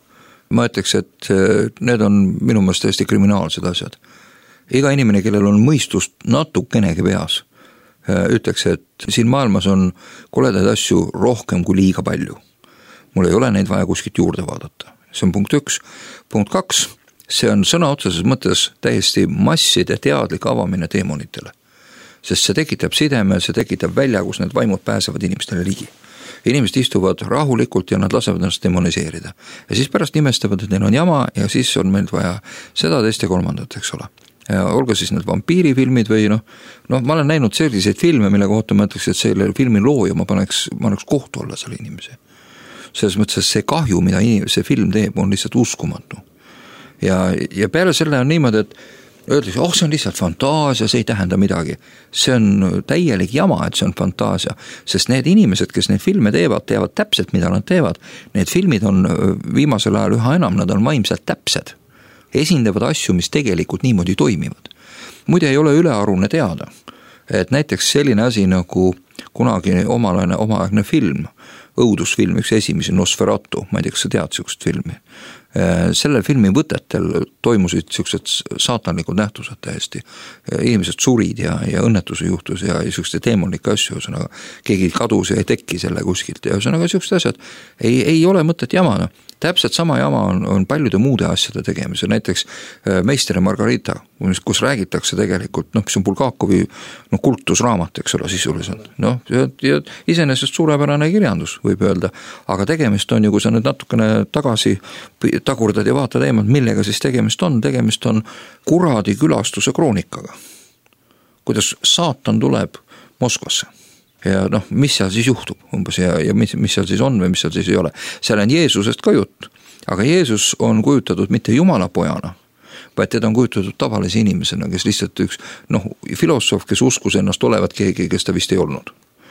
Speaker 4: Ma ütleks, et need on minu meelest täiesti kriminaalsed asjad. Iga inimene, kellel on mõistust natukenegi peas, ütleks, et siin maailmas on koledaid asju rohkem kui liiga palju. Mul ei ole neid vaja kuskilt juurde vaadata. See on punkt 1. Punkt 2, see on sõna otseses mõttes täiesti masside teadlik avamine teemonitele. Sest see tekitab sideme, see tekitab välja, kus need vaimud pääsevad inimestele ligi. Inimesed istuvad rahulikult ja nad lasevad ennast demoniseerida. Ja siis pärast nimestavad, et neil on jama ja siis on meil vaja seda, teist ja kolmandat, eks ole. Ja olgu siis need vampiirifilmid või noh, ma olen näinud selliseid filme, mille kohta ma ütleks, et selle filmi looja ma paneks kohtu alla selle inimese. Selles mõttes, et see kahju, mida see film teeb, on lihtsalt uskumatu. Ja peale selle on niimoodi, et öeldakse, see on lihtsalt fantaasia, see ei tähenda midagi. See on täielik jama, et see on fantaasia, sest need inimesed, kes neid filme teevad täpselt, mida nad teevad. Need filmid on viimasel ajal üha enam, nad on vaimselt täpsed. Esindavad asju, mis tegelikult niimoodi toimivad. Muide ei ole ülearune teada, et näiteks selline asi nagu kunagi omaaegne film, õudusfilm, üks esimesi Nosferatu, ma ei tea, kas sa tead sihukest filmi. Selle filmi võtetel toimusid siuksed saatanlikud nähtused täiesti. Inimesed surid ja õnnetuse juhtus ja siukeste teemonlike asju, ühesõnaga keegi kadus ja ei tekki selle kuskilt ja ühesõnaga siuksed asjad ei ole mõtet jamana. Täpselt sama jama on paljude muude asjade tegemise, näiteks Meister ja Margarita, kus räägitakse tegelikult, mis on Bulgakovi kultusraamat, eks ole, sisuliselt. Ja iseenesest suurepärane kirjandus, võib öelda, aga tegemist on ju, kui sa nüüd natukene tagasi tagurdad ja vaatad eemalt, millega siis tegemist on kuradi külastuse kroonikaga. Kuidas saatan tuleb Moskvasse. Ja mis seal siis juhtub umbes ja mis seal siis on või mis seal siis ei ole. Seal on Jeesusest ka jutt, aga Jeesus on kujutatud mitte Jumala pojana, vaid teda on kujutatud tavalise inimesena, kes lihtsalt üks filosoof, kes uskus ennast olevat keegi, kes ta vist ei olnud.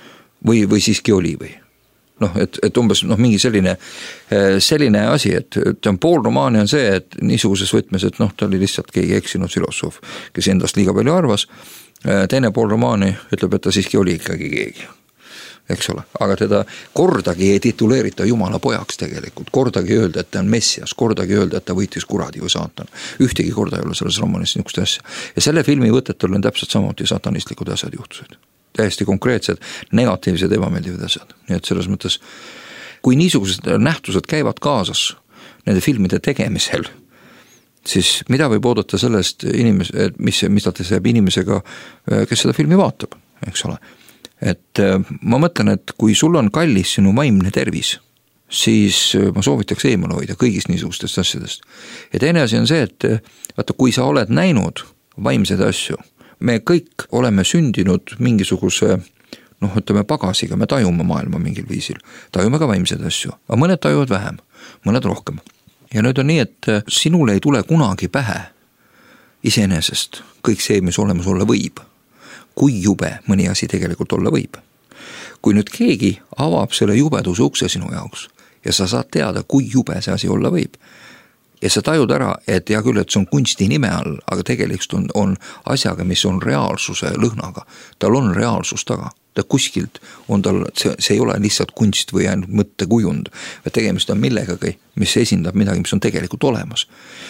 Speaker 4: Või siiski oli või. Et umbes mingi selline asi, et pool romaani on see, et niisuguses võtmes, et ta oli lihtsalt keegi eksinud filosoof, kes endast liiga palju arvas. Teine pool romaani ütleb, et ta siiski oli ikkagi keegi, eks ole, aga teda kordagi ei tituleerita Jumala pojaks tegelikult, kordagi öelda, et ta on messias, kordagi öelda, et ta võitis kuradi või saatan. Ühtegi korda ei ole selles romaanis niisugust asja. Ja selle filmi võtetel on täpselt samuti satanistlikud asjad juhtused. Täiesti konkreetsed, negatiivsed, ebameeldivad asjad. Nii et selles mõttes, kui niisugused nähtused käivad kaasas nende filmide tegemisel, siis mida võib oodata sellest mis ta teeb inimesega, kes seda filmi vaatab, eks ole. Et ma mõtlen, et kui sul on kallis sinu vaimne tervis, siis ma soovitaks eemale hoida kõigist niisugustest asjadest. Ja teine asi on see, et vaata, kui sa oled näinud vaimseid asju, me kõik oleme sündinud mingisuguse, pagasiga, me tajume maailma mingil viisil, tajume ka vaimseid asju, aga mõned tajuvad vähem, mõned rohkem. Ja nüüd on nii, et sinule ei tule kunagi pähe iseenesest kõik see, mis olemas olla võib. Kui jube mõni asi tegelikult olla võib. Kui nüüd keegi avab selle jubeduse ukse sinu jaoks ja sa saad teada, kui jube see asi olla võib. Ja sa tajud ära, et hea küll, et see on kunsti nime all, aga tegelikult on asjaga, mis on reaalsuse lõhnaga. Tal on reaalsus taga. Ta kuskilt on tal, see ei ole lihtsalt kunst või ainult mõttekujund, vaid tegemist on millegagi, mis esindab midagi, mis on tegelikult olemas.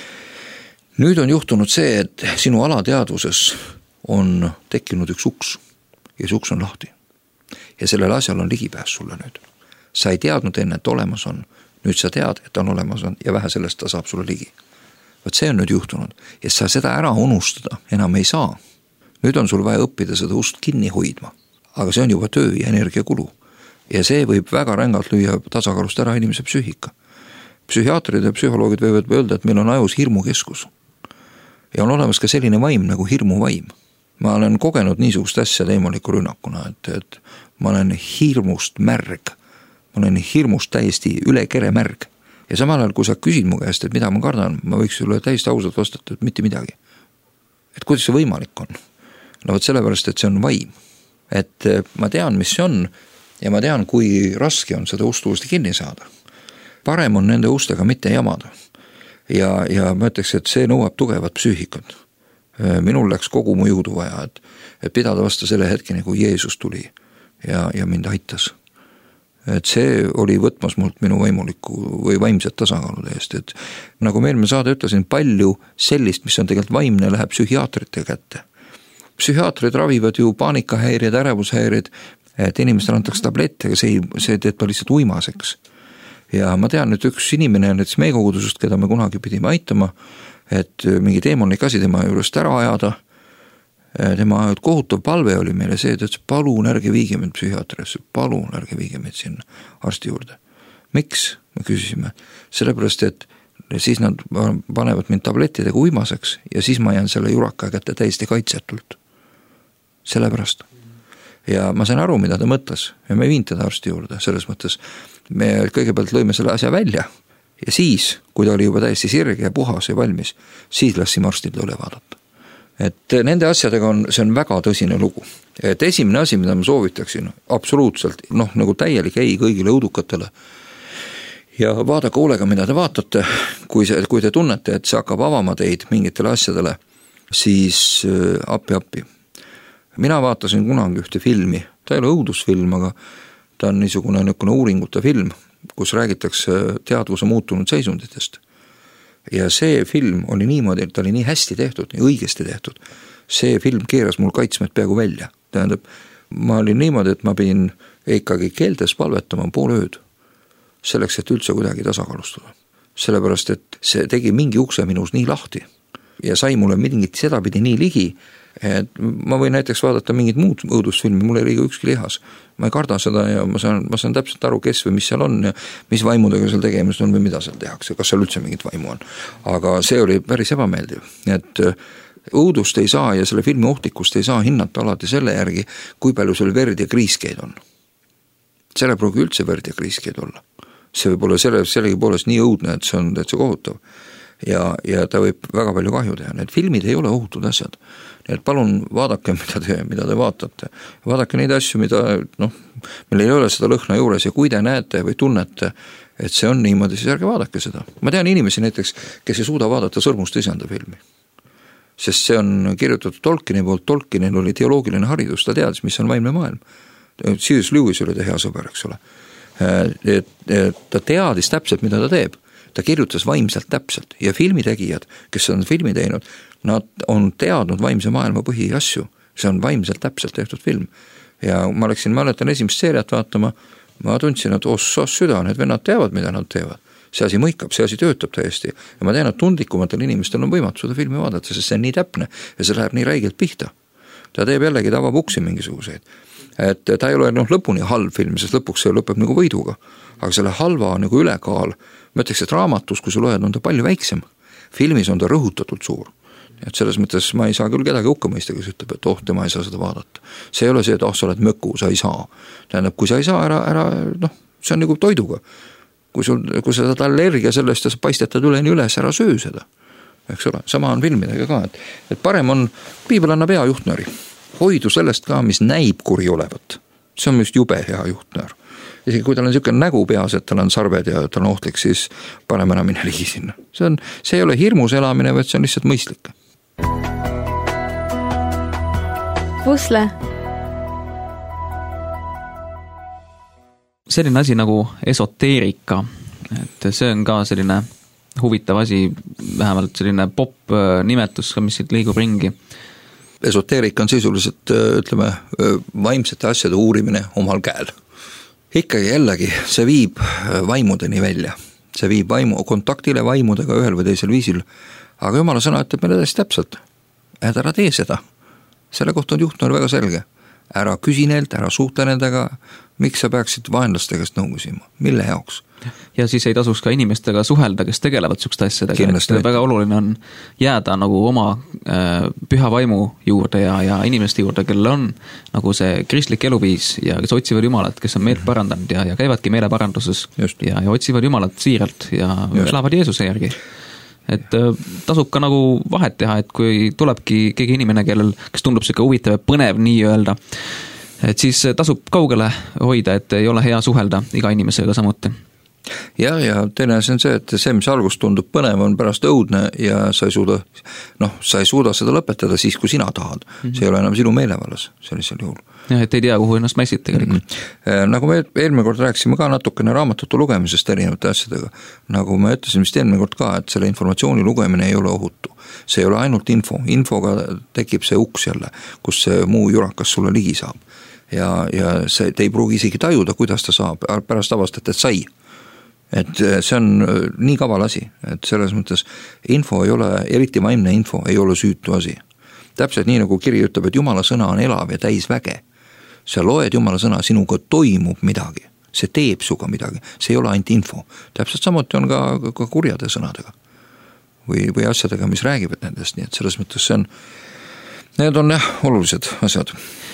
Speaker 4: Nüüd on juhtunud see, et sinu alateadvuses on tekkinud üks uks ja see uks on lahti. Ja sellel asjal on ligipääs sulle nüüd. Sa ei teadnud enne, et olemas on. Nüüd sa tead, et on olemas on ja vähe sellest ta saab sulle ligi. Vaat see on nüüd juhtunud ja sa seda ära unustada enam ei saa. Nüüd on sul vaja õppida seda ust kinni hoidma. Aga see on juba töö ja energiakulu. Ja see võib väga rängalt lüüa tasakaalust ära inimese psüühika. Psühhiaatrid ja psühholoogid võivad öelda, et meil on ajus hirmukeskus. Ja on olemas ka selline vaim nagu hirmuvaim. Ma olen kogenud niisugust asja teemaliku rünnakuna, et ma olen hirmust märg. Ma olen hirmust täiesti üle kere märg. ja samal ajal, kui sa küsid mu käest, et mida ma kardan, ma võiks sulle täiesti ausalt vastata, et mitte midagi. Et kuidas see võimalik on? No võt sellepärast, et see on vaim. Et ma tean, mis see on ja ma tean, kui raske on seda ust uuesti kinni saada. Parem on nende ustega mitte jamada. Ja ma ütleks, et see nõuab tugevat psüühikat. Minul läks kogu mu jõudu vaja, et pidada vastu selle hetkeni, kui Jeesus tuli ja mind aitas. Et see oli võtmas mult minu vaimulikku või vaimset tasakaalu täiesti, et nagu ma eelmine saade ütlesin, palju sellist, mis on tegelikult vaimne, läheb psühhiaatrite kätte. Psühhiaatrid ravivad ju paanikahäired, ärevushäired, et inimestel antakse tablette, aga see teeb ta lihtsalt uimaseks. Ja ma tean, et üks inimene näiteks meie kogudusest, keda me kunagi pidime aitama, et mingi teemonlik asi tema juurest ära ajada, tema kohutav palve oli meile see, et ütles, palun ärge viige mind psühhiaatrisse, palun ärge viige mind sinna arsti juurde. Miks? Me küsisime. Sellepärast, et siis nad panevad mind tablettidega uimaseks ja siis ma jään selle juraka kätte täiesti kaitsetult. Sellepärast. Ja ma sain aru, mida ta mõtles ja me ei viinud teda arsti juurde, selles mõttes me kõigepealt lõime selle asja välja ja siis, kui ta oli juba täiesti sirge ja puhas ja valmis, siis lasime arstidele üle vaadata. Et nende asjadega see on väga tõsine lugu. Et esimene asi, mida ma soovitaksin, absoluutselt, nagu täielik ei kõigile õudukatele. Ja vaadake hoolega, mida te vaatate, kui te tunnete, et see hakkab avama teid mingitele asjadele, siis appi. Mina vaatasin kunagi ühte filmi, ta ei ole õudusfilm, aga ta on niisugune uuringute film, kus räägitakse teadvuse muutunud seisunditest. Ja see film oli niimoodi, et ta oli nii hästi tehtud, nii õigesti tehtud. See film keeras mul kaitsmed peaaegu välja. Tähendab, ma olin niimoodi, et ma pidin ikkagi keeltes palvetama pool ööd, selleks, et üldse kuidagi tasakaalustada. Sellepärast, et see tegi mingi ukse minus nii lahti ja sai mulle mingit sedapidi nii ligi, et ma võin näiteks vaadata mingit muud õudusfilmi, mul ei liiga ükski lihas. Ma ei karda seda ja ma saan täpselt aru, kes või mis seal on ja mis vaimudega seal tegemist on või mida seal tehakse, kas seal üldse mingit vaimu on. Aga see oli päris ebameeldiv, et õudust ei saa ja selle filmi ohtlikkust ei saa hinnata alati selle järgi, kui palju seal verd ja kriiskeid on. Selle pruugi üldse verd ja kriiskeid olla. See võib olla sellegi poolest nii õudne, et see on täitsa kohutav. Ja ta võib väga palju kahju teha. Need filmid ei ole ohutud asjad. Nii et palun vaadake, mida te vaatate. Vaadake neid asju, meil ei ole seda lõhna juures ja kui te näete või tunnete, et see on niimoodi, siis ärge vaadake seda. Ma tean inimesi näiteks, kes ei suuda vaadata Sõrmust isanda filmi. Sest see on kirjutatud Tolkieni poolt, Tolkienil oli teoloogiline haridus, ta teadis, mis on vaimne maailm. C.S. Lewis oli ta hea sõber, eks ole. Ta teadis täpselt, mida ta teeb. Ta kirjutas vaimselt täpselt ja filmitegijad, kes on filmi teinud, nad on teadnud vaimse maailma põhiasju. See on vaimselt täpselt tehtud film. Ja ma mäletan esimest seeriat vaatama, ma tundsin, et ossas süda, need vennad teavad, mida nad teevad. See asi mõikab, see asi töötab täiesti. Ja ma tean, et tundlikumatel inimestel on võimatu seda filmi vaadata, sest see on nii täpne ja see läheb nii räigelt pihta. Ta teeb jällegi tavapuksi mingisuguseid. Et ta ei ole lõpuni halb film, sest lõpuks see lõpeb nagu võiduga. Aga selle halva nagu ülekaal, ma ütleks, et raamatus, kui sa loed, on ta palju väiksem. Filmis on ta rõhutatult suur. Et selles mõttes ma ei saa küll kedagi hukka mõista, kes ütleb, et tema ei saa seda vaadata. See ei ole see, et sa oled möku, sa ei saa. Tähendab, kui sa ei saa, ära see on nagu toiduga. Kui sa saad allergia sellest ja sa paistetad üleni üles, ära söö seda. Eks ole, sama on filmidega ka, et parem on, piibel annab hea juhtnööri. Hoidu sellest ka, mis näib kuri olevat. See on just jube hea juhtnöör. Isegi kui tal on niisugune nägu peas, et tal on sarved ja tal on ohtlik, siis parem enam mine ligi sinna. See ei ole hirmus elamine, vaid see on lihtsalt mõistlik.
Speaker 1: Pusle.
Speaker 3: Selline asi nagu esoteerika, et see on ka selline huvitav asi, vähemalt selline pop nimetus, mis siit liigub ringi.
Speaker 4: Esoteerika on sisuliselt, ütleme, vaimsete asjade uurimine omal käel. Ikkagi jällegi, see viib vaimudeni välja. See viib kontaktile vaimudega ühel või teisel viisil. Aga Jumala sõna ütleb meile täiesti täpselt, et ära tee seda. Selle kohta on juhtnöör väga selge. ära küsi neilt, ära suhtle nendega, miks sa peaksid vaenlaste käest nõu küsima, mille jaoks?
Speaker 3: Ja siis ei tasuks ka inimestega suhelda, kes tegelevad sükste asjadega, et väga oluline on jääda nagu oma püha vaimu juurde ja inimeste juurde, kellel on nagu see kristlik eluviis ja kes otsivad Jumalat, kes on meelt parandanud ja käivadki meeleparanduses ja otsivad Jumalat siiralt ja elavad Jeesuse järgi. Et tasub ka nagu vahet teha, et kui tulebki keegi inimene, kes tundub siuke huvitav ja põnev nii-öelda, et siis tasub kaugele hoida, et ei ole hea suhelda iga inimesega samuti.
Speaker 4: Ja teine asi on see, et see, mis algust tundub põnev, on pärast õudne ja sa ei suuda seda lõpetada siis, kui sina tahad. See ei ole enam sinu meelevallas sellisel juhul.
Speaker 3: Ja, et ei tea, kuhu ennast mässid tegelikult.
Speaker 4: Nagu me eelmine kord rääkisime ka natukene raamatute lugemisest erinevate asjadega. Nagu me ütlesin vist eelmine kord ka, et selle informatsiooni lugemine ei ole ohutu. See ei ole ainult info. Infoga tekib see uks jälle, kus see muu jurakas sulle ligi saab. Ja see, te ei pruugi isegi tajuda, kuidas ta saab, pärast avastat, et sai. Et see on nii kaval asi, et selles mõttes info ei ole, eriti vaimne info ei ole süütu asi. Täpselt nii nagu kiri ütleb, et Jumala sõna on elav ja täis väge. Sa loed Jumala sõna, sinuga toimub midagi, see teeb suga midagi, see ei ole ainult info. Täpselt samuti on ka kurjade sõnadega või asjadega, mis räägivad nendest, nii et selles mõttes need on olulised asjad.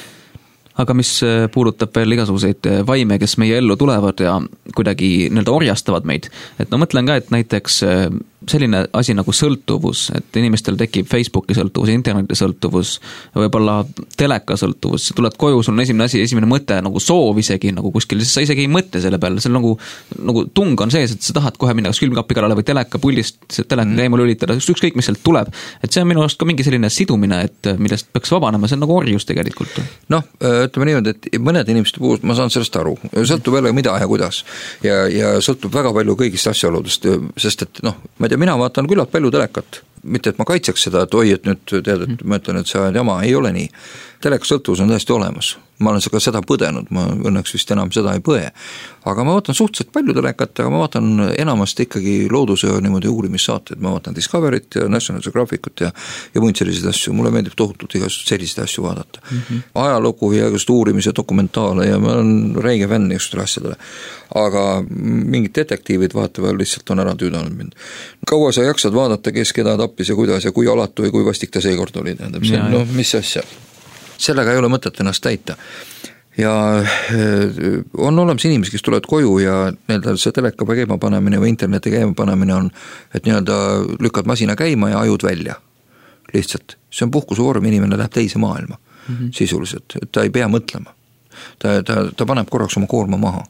Speaker 3: Aga mis puudutab veel igasuguseid vaime, kes meie ellu tulevad ja kuidagi nii-öelda orjastavad meid, et mõtlen ka, et näiteks selline asi nagu sõltuvus, et inimestel tekib Facebooki sõltuvus, interneti sõltuvus, võib-olla teleka sõltuvus, sa tuled koju, sul on esimene mõte, nagu soov isegi nagu kuskil, siis sa isegi ei mõtle selle peale, seal nagu tung on sees, et sa tahad kohe minna kas külmkapi kallale või teleka puldist, teleka käima lülitada, ükskõik mis sealt tuleb, et see on minu arust ka mingi selline sidumine, et millest peaks vabanema, see on nagu orjus tegelikult.
Speaker 4: Ütleme niimoodi, et mõned inimeste puhul, ma saan sellest aru, sõltub jälle mida ja kuidas ja sõltub väga palju kõigist asjaoludest, sest et mina vaatan küllalt palju telekat, mitte et ma kaitseks seda, et oi, et nüüd tead, et ma ütlen, et see jama ei ole nii. Telekasõltuvus on täiesti olemas. Ma olen ka seda põdenud, ma õnneks vist enam seda ei põe. Aga ma vaatan suhteliselt palju telekat, aga ma vaatan enamast ikkagi looduse niimoodi uurimissaateid, ma vaatan Discoveryt ja National Geographicut ja muid selliseid asju, mulle meeldib tohutult igast selliseid asju vaadata. Ajalugu ja just uurimise dokumentaale ja ma olen reige fänn just asjadele. Aga mingid detektiivid vaatavad lihtsalt on ära tüüdanud mind. Kaua sa jaksad vaadata, kes keda tappis ja kuidas ja kui alatu ja kui vastik ta seekord oli, tähendab see, mis asja. Sellega ei ole mõtet ennast täita. Ja on olemas inimesi, kes tulevad koju ja see teleka käima panemine või interneti käima panemine on, et lükkad masina käima ja ajud välja. Lihtsalt. See on puhkuse vorm, inimene läheb teise maailma sisuliselt. Ta ei pea mõtlema. Ta paneb korraks oma koorma maha.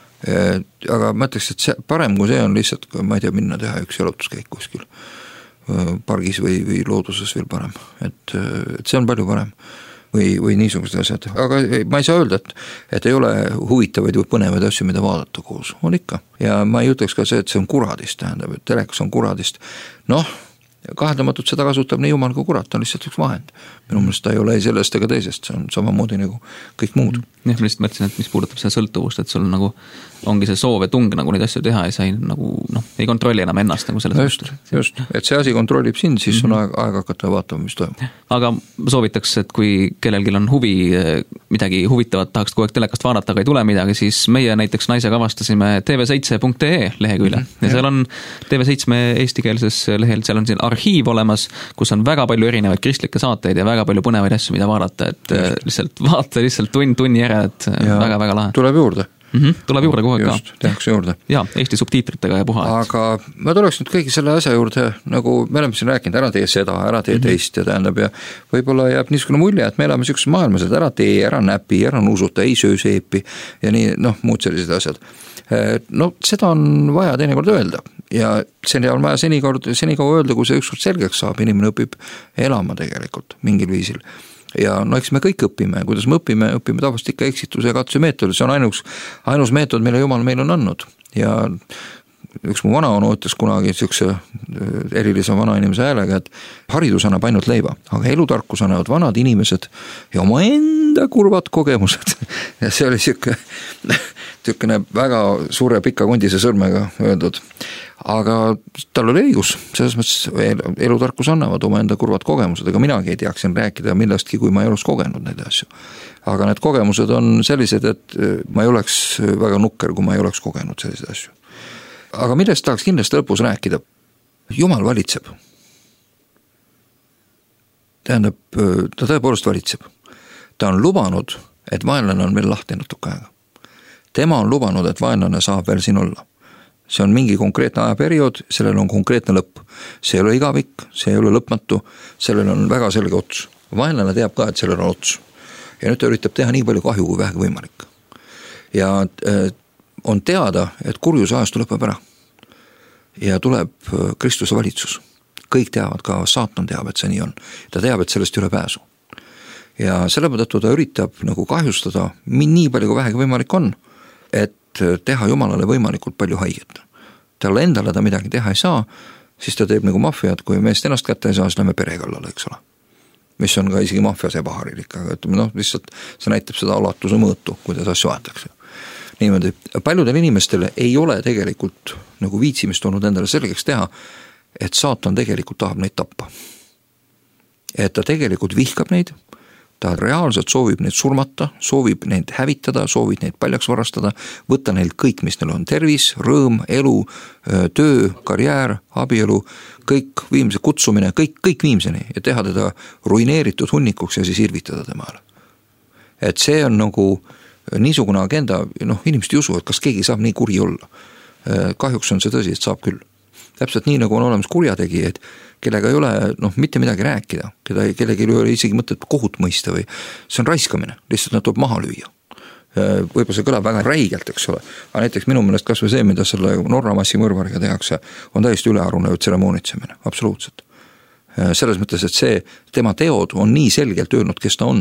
Speaker 4: Aga ma ütleks, et parem kui see on lihtsalt, ma ei tea, minna teha üks jalutuskäik kuskil pargis või looduses veel parem. Et see on palju parem. Või niisugused asjad. Aga ma ei saa öelda, et ei ole huvitavaid või põnevaid asju, mida vaadata koos. On ikka. Ja ma ei ütleks ka see, et see on kuradist, tähendab, et telekas on kuradist. Kaheldamatult seda kasutab nii jumal kui kurat, on lihtsalt üks vahend. Minu mõelest ta ei ole ei sellest ega teisest, see on samamoodi nagu kõik muud.
Speaker 3: Ma lihtsalt mõtlesin, et mis puudutab seda sõltuvust, et sul nagu ongi see soov ja tung nagu neid asju teha ja sa ei kontrolli enam ennast nagu selles.
Speaker 4: Just, et see asi kontrollib sind, siis on aeg hakata vaatama, mis toimub.
Speaker 3: Aga soovitaks, et kui kellelgi on huvi, midagi huvitavat tahaks kogu aeg telekast vaadata, aga ei tule midagi, siis meie näiteks naisega avastasime tv7.ee lehekülje ja seal on TV7 eestikeelses lehel, seal on siin arhiiv olemas, kus on väga palju erinevaid kristlikke saateid ja väga palju põnevaid asju, mida vaadata, et lihtsalt vaata lihtsalt tunni järel, et väga-väga lahe.
Speaker 4: Tuleb juurde.
Speaker 3: Tuleb juurde kogu aeg ka.
Speaker 4: Just, tehakse juurde.
Speaker 3: Ja, Eesti subtiitritega ja puha.
Speaker 4: Aga ma tuleks nüüd kõigi selle asja juurde, nagu me oleme siin rääkinud, ära tee seda, ära tee teist ja tähendab ja võib-olla jääb niisugune mulje, et me elame sellises maailmas, et ära tee, ära näpi, ära nuusuta, ei söö seepi ja nii, muud sellised asjad. Seda on vaja teinekord öelda ja see on vaja senikaua öelda, kui see ükskord selgeks saab, inimene õpib elama tegelikult mingil viisil. Ja eks me kõik õpime, kuidas me õpime tavaliselt ikka eksituse ja katse meetod, see on ainus meetod, mille Jumal meil on andnud ja üks mu vanaonu ütles kunagi siukse erilise vanainimese häälega, et haridus annab ainult leiba, aga elutarkus annavad vanad inimesed ja oma enda kurvad kogemused ja see oli siukene väga suure pika kondise sõrmega öeldud. aga tal oli õigus, selles mõttes elutarkus annavad oma enda kurvad kogemused, ega minagi ei teaks siin rääkida millestki, kui ma ei oleks kogenud neid asju. Aga need kogemused on sellised, et ma ei oleks väga nukker, kui ma ei oleks kogenud selliseid asju. Aga millest tahaks kindlasti lõpus rääkida? Jumal valitseb. Tähendab, ta tõepoolest valitseb. Ta on lubanud, et vaenlane on veel lahti natuke aega. Tema on lubanud, et vaenlane saab veel siin olla. See on mingi konkreetne ajaperiood, sellel on konkreetne lõpp. See ei ole igavik, see ei ole lõpmatu, sellel on väga selge ots. Vaenlane teab ka, et sellel on ots. Ja nüüd ta üritab teha nii palju kahju, kui vähegi võimalik. Ja on teada, et kurjuse ajastu lõpeb ära. Ja tuleb Kristuse valitsus. Kõik teavad, ka saatan teab, et see nii on. Ta teab, et sellest ei ole pääsu. Ja selle tõttu ta üritab nagu kahjustada nii palju, kui vähegi võimalik on, et teha Jumalale võimalikult palju haiget. Talle endale ta midagi teha ei saa, siis ta teeb nagu maffiad, kui meest ennast kätte ei saa, siis lähme pere kallale, eks ole. Mis on ka isegi maffias ebaharilik, aga ütleme, lihtsalt see näitab seda alatuse mõõtu, kuidas asju aetakse. Niimoodi, paljudel inimestel ei ole tegelikult nagu viitsimist olnud endale selgeks teha, et saatan tegelikult tahab neid tappa. Et ta tegelikult vihkab neid, ta reaalselt soovib neid surmata, soovib neid hävitada, soovib neid paljaks varastada, võtta neilt kõik, mis neil on, tervis, rõõm, elu, töö, karjäär, abielu, kõik viimse kutsumine, kõik viimseni ja teha teda ruineeritud hunnikuks ja siis irvitada temale. Et see on nagu niisugune agenda, inimesed ei usu, et kas keegi saab nii kuri olla. Kahjuks on see tõsi, et saab küll. Täpselt nii, nagu on olemas kurjategijaid, kellega ei ole mitte midagi rääkida, kellegi ei ole isegi mõtet kohut mõista või see on raiskamine, lihtsalt nad tuleb maha lüüa. Võib-olla see kõlab väga räigelt, eks ole, aga näiteks minu meelest kas või see, mida selle Norra massimõrvariga tehakse, on täiesti ülearune tseremoonitsemine, absoluutselt. Selles mõttes, et see, tema teod on nii selgelt öelnud, kes ta on.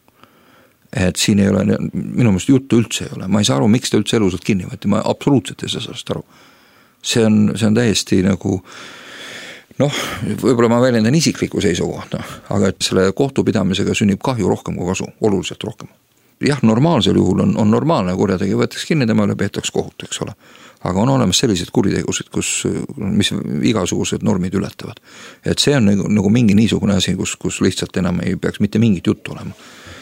Speaker 4: Et siin ei ole, minu meelest juttu üldse ei ole, ma ei saa aru, miks ta üldse elusalt kinni võeti, ma absoluutselt ei saa sellest aru. See on täiesti nagu, võib-olla ma väljendan isikliku seisukohta, aga et selle kohtupidamisega sünnib kahju rohkem kui kasu, oluliselt rohkem. Jah, normaalsel juhul on normaalne kurjategi, võetakse kinni, tema üle peetaks kohut, eks ole. Aga on olemas sellised kuritegusid, mis igasugused normid ületavad. Et see on nagu mingi niisugune asi, kus lihtsalt enam ei peaks mitte mingit juttu olema.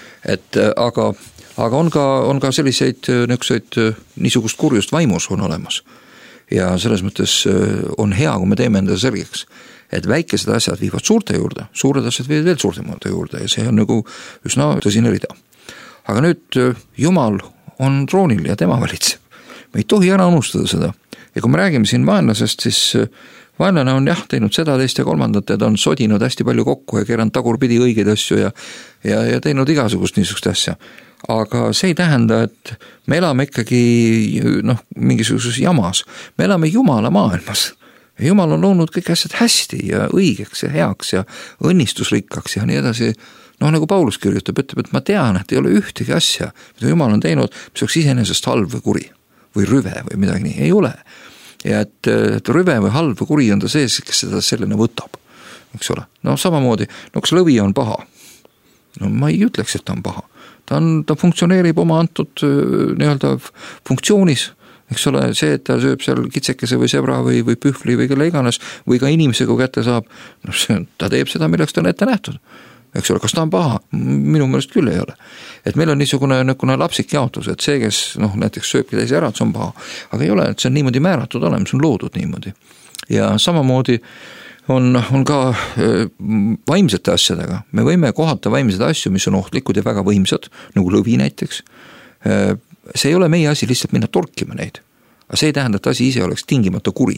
Speaker 4: Aga on ka selliseid niisugust kurjust vaimus on olemas. Ja selles mõttes on hea, kui me teeme enda selgeks, et väikesed asjad viivad suurte juurde, suured asjad viivad veel suurtemate juurde ja see on nagu üsna tõsine rida. Aga nüüd Jumal on troonil ja tema valitseb. Me ei tohi ära unustada seda. Ja kui me räägime siin vaenlasest, siis vaenlane on teinud seda, teist ja kolmandat ja ta on sodinud hästi palju kokku ja keeranud tagurpidi õigeid asju ja teinud igasugust niisugust asja. Aga see ei tähenda, et me elame ikkagi mingisuguses jamas. Me elame Jumala maailmas. Jumal on loonud kõik asjad hästi ja õigeks ja heaks ja õnnistusrikkaks ja nii edasi. Nagu Paulus kirjutab, ütleb, et ma tean, et ei ole ühtegi asja, mida Jumal on teinud, mis oleks iseenesest halb või kuri või rüve või midagi nii. Ei ole. Ja et rüve või halb või kuri on ta sees, kes seda selline võtab. Eks ole? Samamoodi, kas lõvi on paha? Ma ei ütleks, et ta on paha. Ta funktsioneerib oma antud funktsioonis, eks ole, see, et ta sööb seal kitsekese või sebra või pühvli või kelle iganes või ka inimesega kätte saab, ta teeb seda, milleks ta on ette nähtud. Eks ole, kas ta on paha? Minu meelest küll ei ole. Et meil on niisugune lapsik jaotus, et see, kes näiteks sööbki teisi ära, et see on paha. Aga ei ole, et see on niimoodi määratud olema, see on loodud niimoodi. Ja samamoodi on ka vaimsete asjadega. Me võime kohata vaimsed asju, mis on ohtlikud ja väga võimsad, nagu lõvi näiteks. See ei ole meie asi lihtsalt minna torkima neid. Aga see ei tähenda, et asi ise oleks tingimata kuri.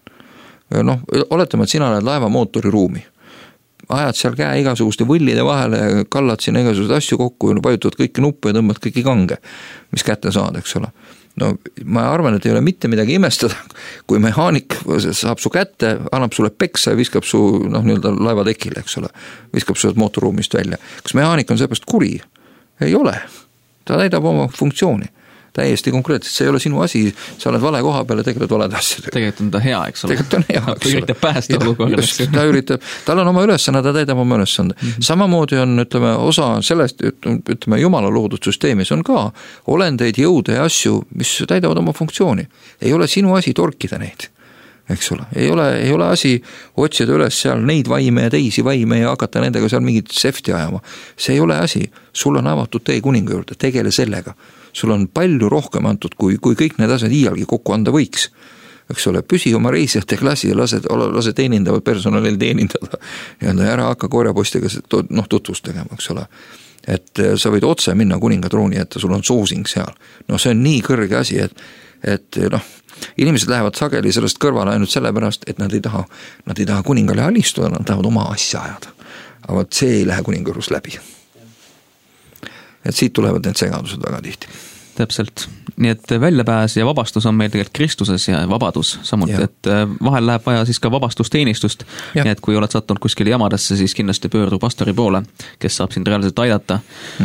Speaker 4: Oletame, et sina oled laeva mootori ruumi. Ajad seal käe igasuguste võllide vahele ja kallad sinna igasuguseid asju kokku ja vajutad kõiki nuppu ja tõmbad kõiki kange, mis kätte saad, eks ole. Ma arvan, et ei ole mitte midagi imestada, kui mehaanik saab su kätte, annab sulle peksa ja viskab su laeva tekile, eks ole, viskab su mootorruumist välja. Kas mehaanik on seepärast kuri? Ei ole. Ta täidab oma funktsiooni. Täiesti konkreetselt, see ei ole sinu asi, sa oled vale koha peale, tegeled valede asjadega.
Speaker 3: Tegelikult on ta hea, eks ole.
Speaker 4: Tegelikult on hea, eks ole.
Speaker 3: Ta üritab päästa olukorda.
Speaker 4: Tal on oma ülesanne, ta täidab oma ülesande. Samamoodi on, osa sellest, Jumala loodud süsteemis on ka olendeid, jõude ja asju, mis täidavad oma funktsiooni. Ei ole sinu asi torkida neid. eks ole, ei ole asi otsida üles seal neid vaime ja teisi vaime ja hakata nendega seal mingit sefti ajama. See ei ole asi, sul on avatud tee kuninga juurde, tegele sellega. Sul on palju rohkem antud, kui kõik need asjad iialgi kokku anda võiks. Eks ole, püsi oma reisijate klassi ja lase teenindavad personalil teenindada ja ära hakka koerapostega tutvust tegema, eks ole. Et sa võid otse minna kuninga trooni ette, sul on soosing seal. No see on nii kõrge asi, et inimesed lähevad sageli sellest kõrvale ainult sellepärast, et nad ei taha kuningale alistuda, nad tahavad oma asja ajada. Aga see ei lähe kuningarus läbi. Et siit tulevad need segadused väga tihti.
Speaker 3: Täpselt. Nii et väljapääs ja vabastus on meil tegelikult Kristuses ja vabadus samuti, et vahel läheb vaja siis ka vabastusteenistust, nii et kui oled sattunud kuskil jamadesse, siis kindlasti pöördu pastori poole, kes saab sind reaalselt aidata.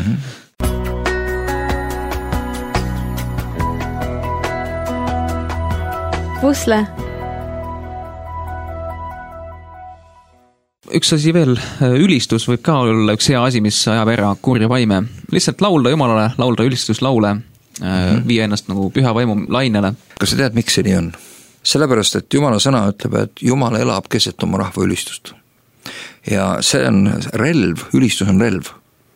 Speaker 1: Pusle.
Speaker 3: Üks asi veel, ülistus võib ka olla üks hea asi, mis ajab ära kurja vaime. Lihtsalt laulda Jumalale, laulda ülistuslaule, viia ennast nagu püha vaimu lainele.
Speaker 4: Kas sa tead, miks see nii on? Sellepärast, et Jumala sõna ütleb, et Jumal elab keset oma rahva ülistust. Ja see on relv, ülistus on relv.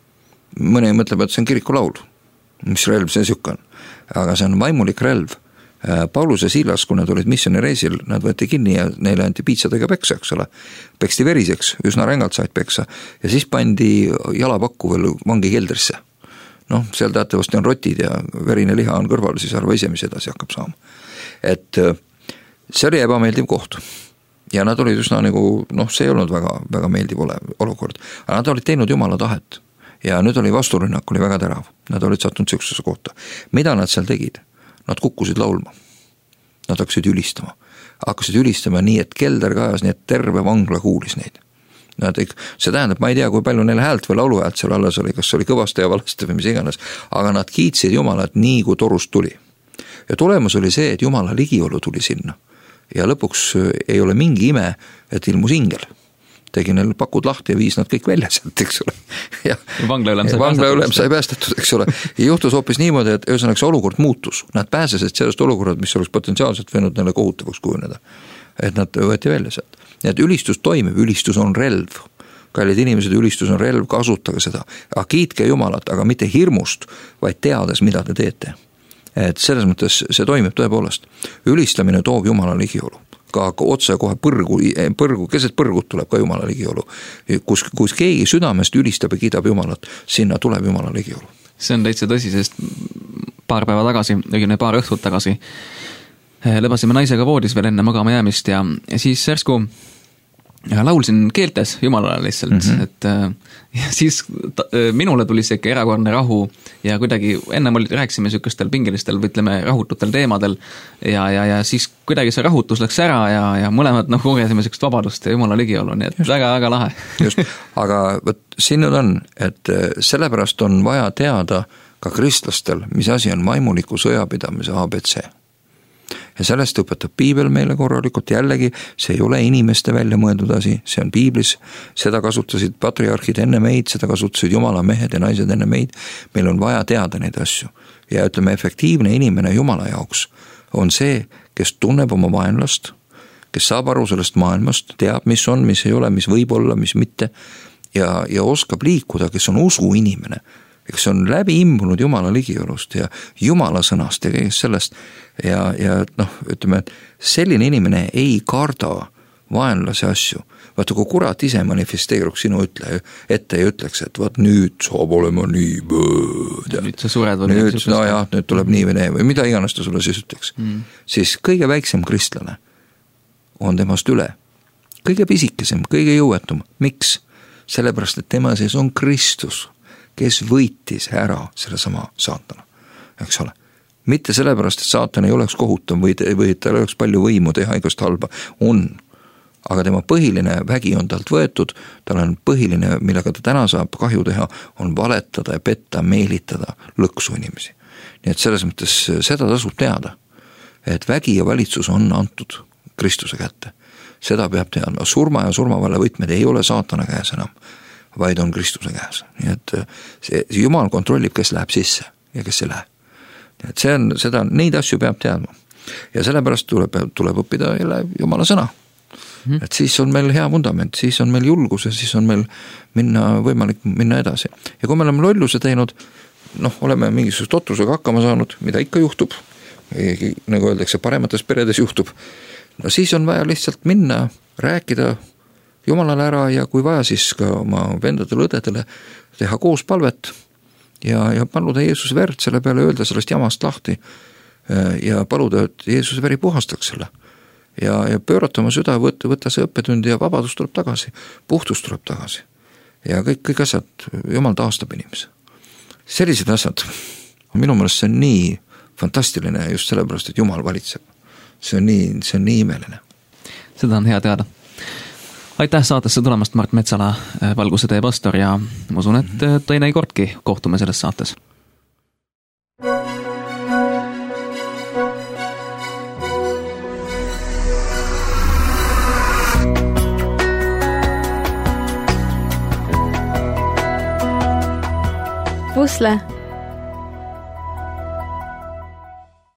Speaker 4: Mõni mõtleb, et see on kirikulaul. Mis relv see siuke on? Aga see on vaimulik relv. Paulus ja Siilas, kui nad olid missioonireisil, nad võeti kinni ja neile anti piitsadega peksa, eks ole. Peksti veriseks, üsna rängalt said peksa ja siis pandi jalapakku veel vangi keldrisse. Seal teatavasti on rotid ja verine liha on kõrval, siis arva ise, mis edasi hakkab saama. Et see oli ebameeldiv koht. Ja nad olid üsna nagu, see ei olnud väga, väga meeldiv olukord. Aga nad olid teinud Jumala tahet ja nüüd oli vasturünnak, oli väga terav. Nad olid sattunud süksusse kohta. Mida nad seal tegid? Nad kukkusid laulma. Nad hakkasid ülistama. Hakkasid ülistama nii, et kelder kajas, nii et terve vangla kuulis neid. See tähendab, ma ei tea, kui palju neil häält või laulu häält seal alles oli, kas oli kõvasti ja valasti või mis iganes, aga nad kiitsid Jumalat nii, kui torust tuli. Ja tulemus oli see, et Jumala ligiolu tuli sinna. Ja lõpuks ei ole mingi ime, et ilmus ingel. Tegi neil pakud lahti ja viis nad kõik välja sealt, eks ole. Ja vanglaülem sai päästetud, eks ole. Ja juhtus hoopis niimoodi, et ühesõnaga see olukord muutus. Nad pääsesid sellest olukorrad, mis oleks potentsiaalselt võinud neile kohutavaks kujuneda. Et nad võeti välja sealt. Nii et ülistus toimib, ülistus on relv. Kallid inimesed, ülistus on relv, kasutage seda. Aga kiitke Jumalat, aga mitte hirmust, vaid teades, mida te teete. Et selles mõttes see toimib tõepoolest. Ülistamine toob Jumala ligiolu. Ka otse kohe keset põrgut tuleb ka Jumala ligiolu. Kus keegi südamest ülistab ja kiidab Jumalat, sinna tuleb Jumala ligiolu.
Speaker 3: See on täitsa tõsi, sest paar päeva tagasi, paar õhtut tagasi lebasime naisega voodis veel enne magama jäämist ja siis järsku laulsin keeltes Jumalale lihtsalt, et ja siis minule tuli see ikka erakordne rahu ja kuidagi ennem rääkisime sükestel pingelistel või ütleme rahututel teemadel ja siis kuidagi see rahutus läks ära ja mõlemad kogesime sükest vabadust ja Jumala ligiolu, nii et väga-väga lahe.
Speaker 4: Just, aga siin nüüd on, et sellepärast on vaja teada ka kristlastel, mis asi on vaimuliku sõjapidamise ABC. Ja sellest õpetab Piibel meile korralikult, jällegi see ei ole inimeste välja mõeldud asi, see on Piiblis, seda kasutasid patriarhid enne meid, seda kasutasid Jumala mehed ja naised enne meid, meil on vaja teada neid asju. Ja ütleme, efektiivne inimene Jumala jaoks on see, kes tunneb oma vaenlast, kes saab aru sellest maailmast, teab, mis on, mis ei ole, mis võib olla, mis mitte ja oskab liikuda, kes on usu inimene, kes on läbi imbunud Jumala ligiolust ja Jumala sõnast ja kõigest sellest ja ütleme, et selline inimene ei karda vaenlase asju. Vaata, kui kurat ise manifesteeruks sinu ette ja ütleks, et vaat nüüd saab olema nii
Speaker 3: nüüd sa sured või
Speaker 4: nüüd tuleb nii või nee või mida iganes ta sulle siis ütleks. Siis kõige väiksem kristlane on temast üle. Kõige pisikesem, kõige jõuetum. Miks? Sellepärast, et tema sees on Kristus, kes võitis ära selle sama saatana, eks ole. Mitte sellepärast, et saatan ei oleks kohutav või tal oleks palju võimu teha igast halba, on. Aga tema põhiline vägi on talt võetud, tal on põhiline, millega ta täna saab kahju teha, on valetada ja petta, meelitada lõksu inimesi. Nii et selles mõttes seda tasub teada, et vägi ja valitsus on antud Kristuse kätte. Seda peab teadma. Surma ja surmavalla võtmed ei ole saatana käes enam, vaid on Kristuse käes. Nii et see Jumal kontrollib, kes läheb sisse ja kes ei lähe. Et neid asju peab teadma. ja sellepärast tuleb õppida jälle Jumala sõna. Et siis on meil hea vundament, siis on meil julgus ja siis on meil võimalik minna edasi. Ja kui me oleme lolluse teinud, oleme mingisuguse totrusega hakkama saanud, mida ikka juhtub, nagu öeldakse, paremates peredes juhtub, siis on vaja lihtsalt minna, rääkida Jumalale ära ja kui vaja, siis ka oma vendadele, õdedele teha koos palvet ja paluda Jeesuse verd selle peale, öelda sellest jamast lahti ja paluda, et Jeesuse veri puhastaks selle. Ja pöörata oma süda, võtta see õppetund ja vabadus tuleb tagasi, puhtus tuleb tagasi. Ja kõik asjad, Jumal taastab inimese. Sellised asjad, minu meelest see on nii fantastiline just sellepärast, et Jumal valitseb. See on nii imeline.
Speaker 3: Seda on hea teada. Aitäh saatesse tulemast, Mart Metsala, Valguse tee pastor, ja ma usun, et teine kordki kohtume selles saates.
Speaker 1: Pusle.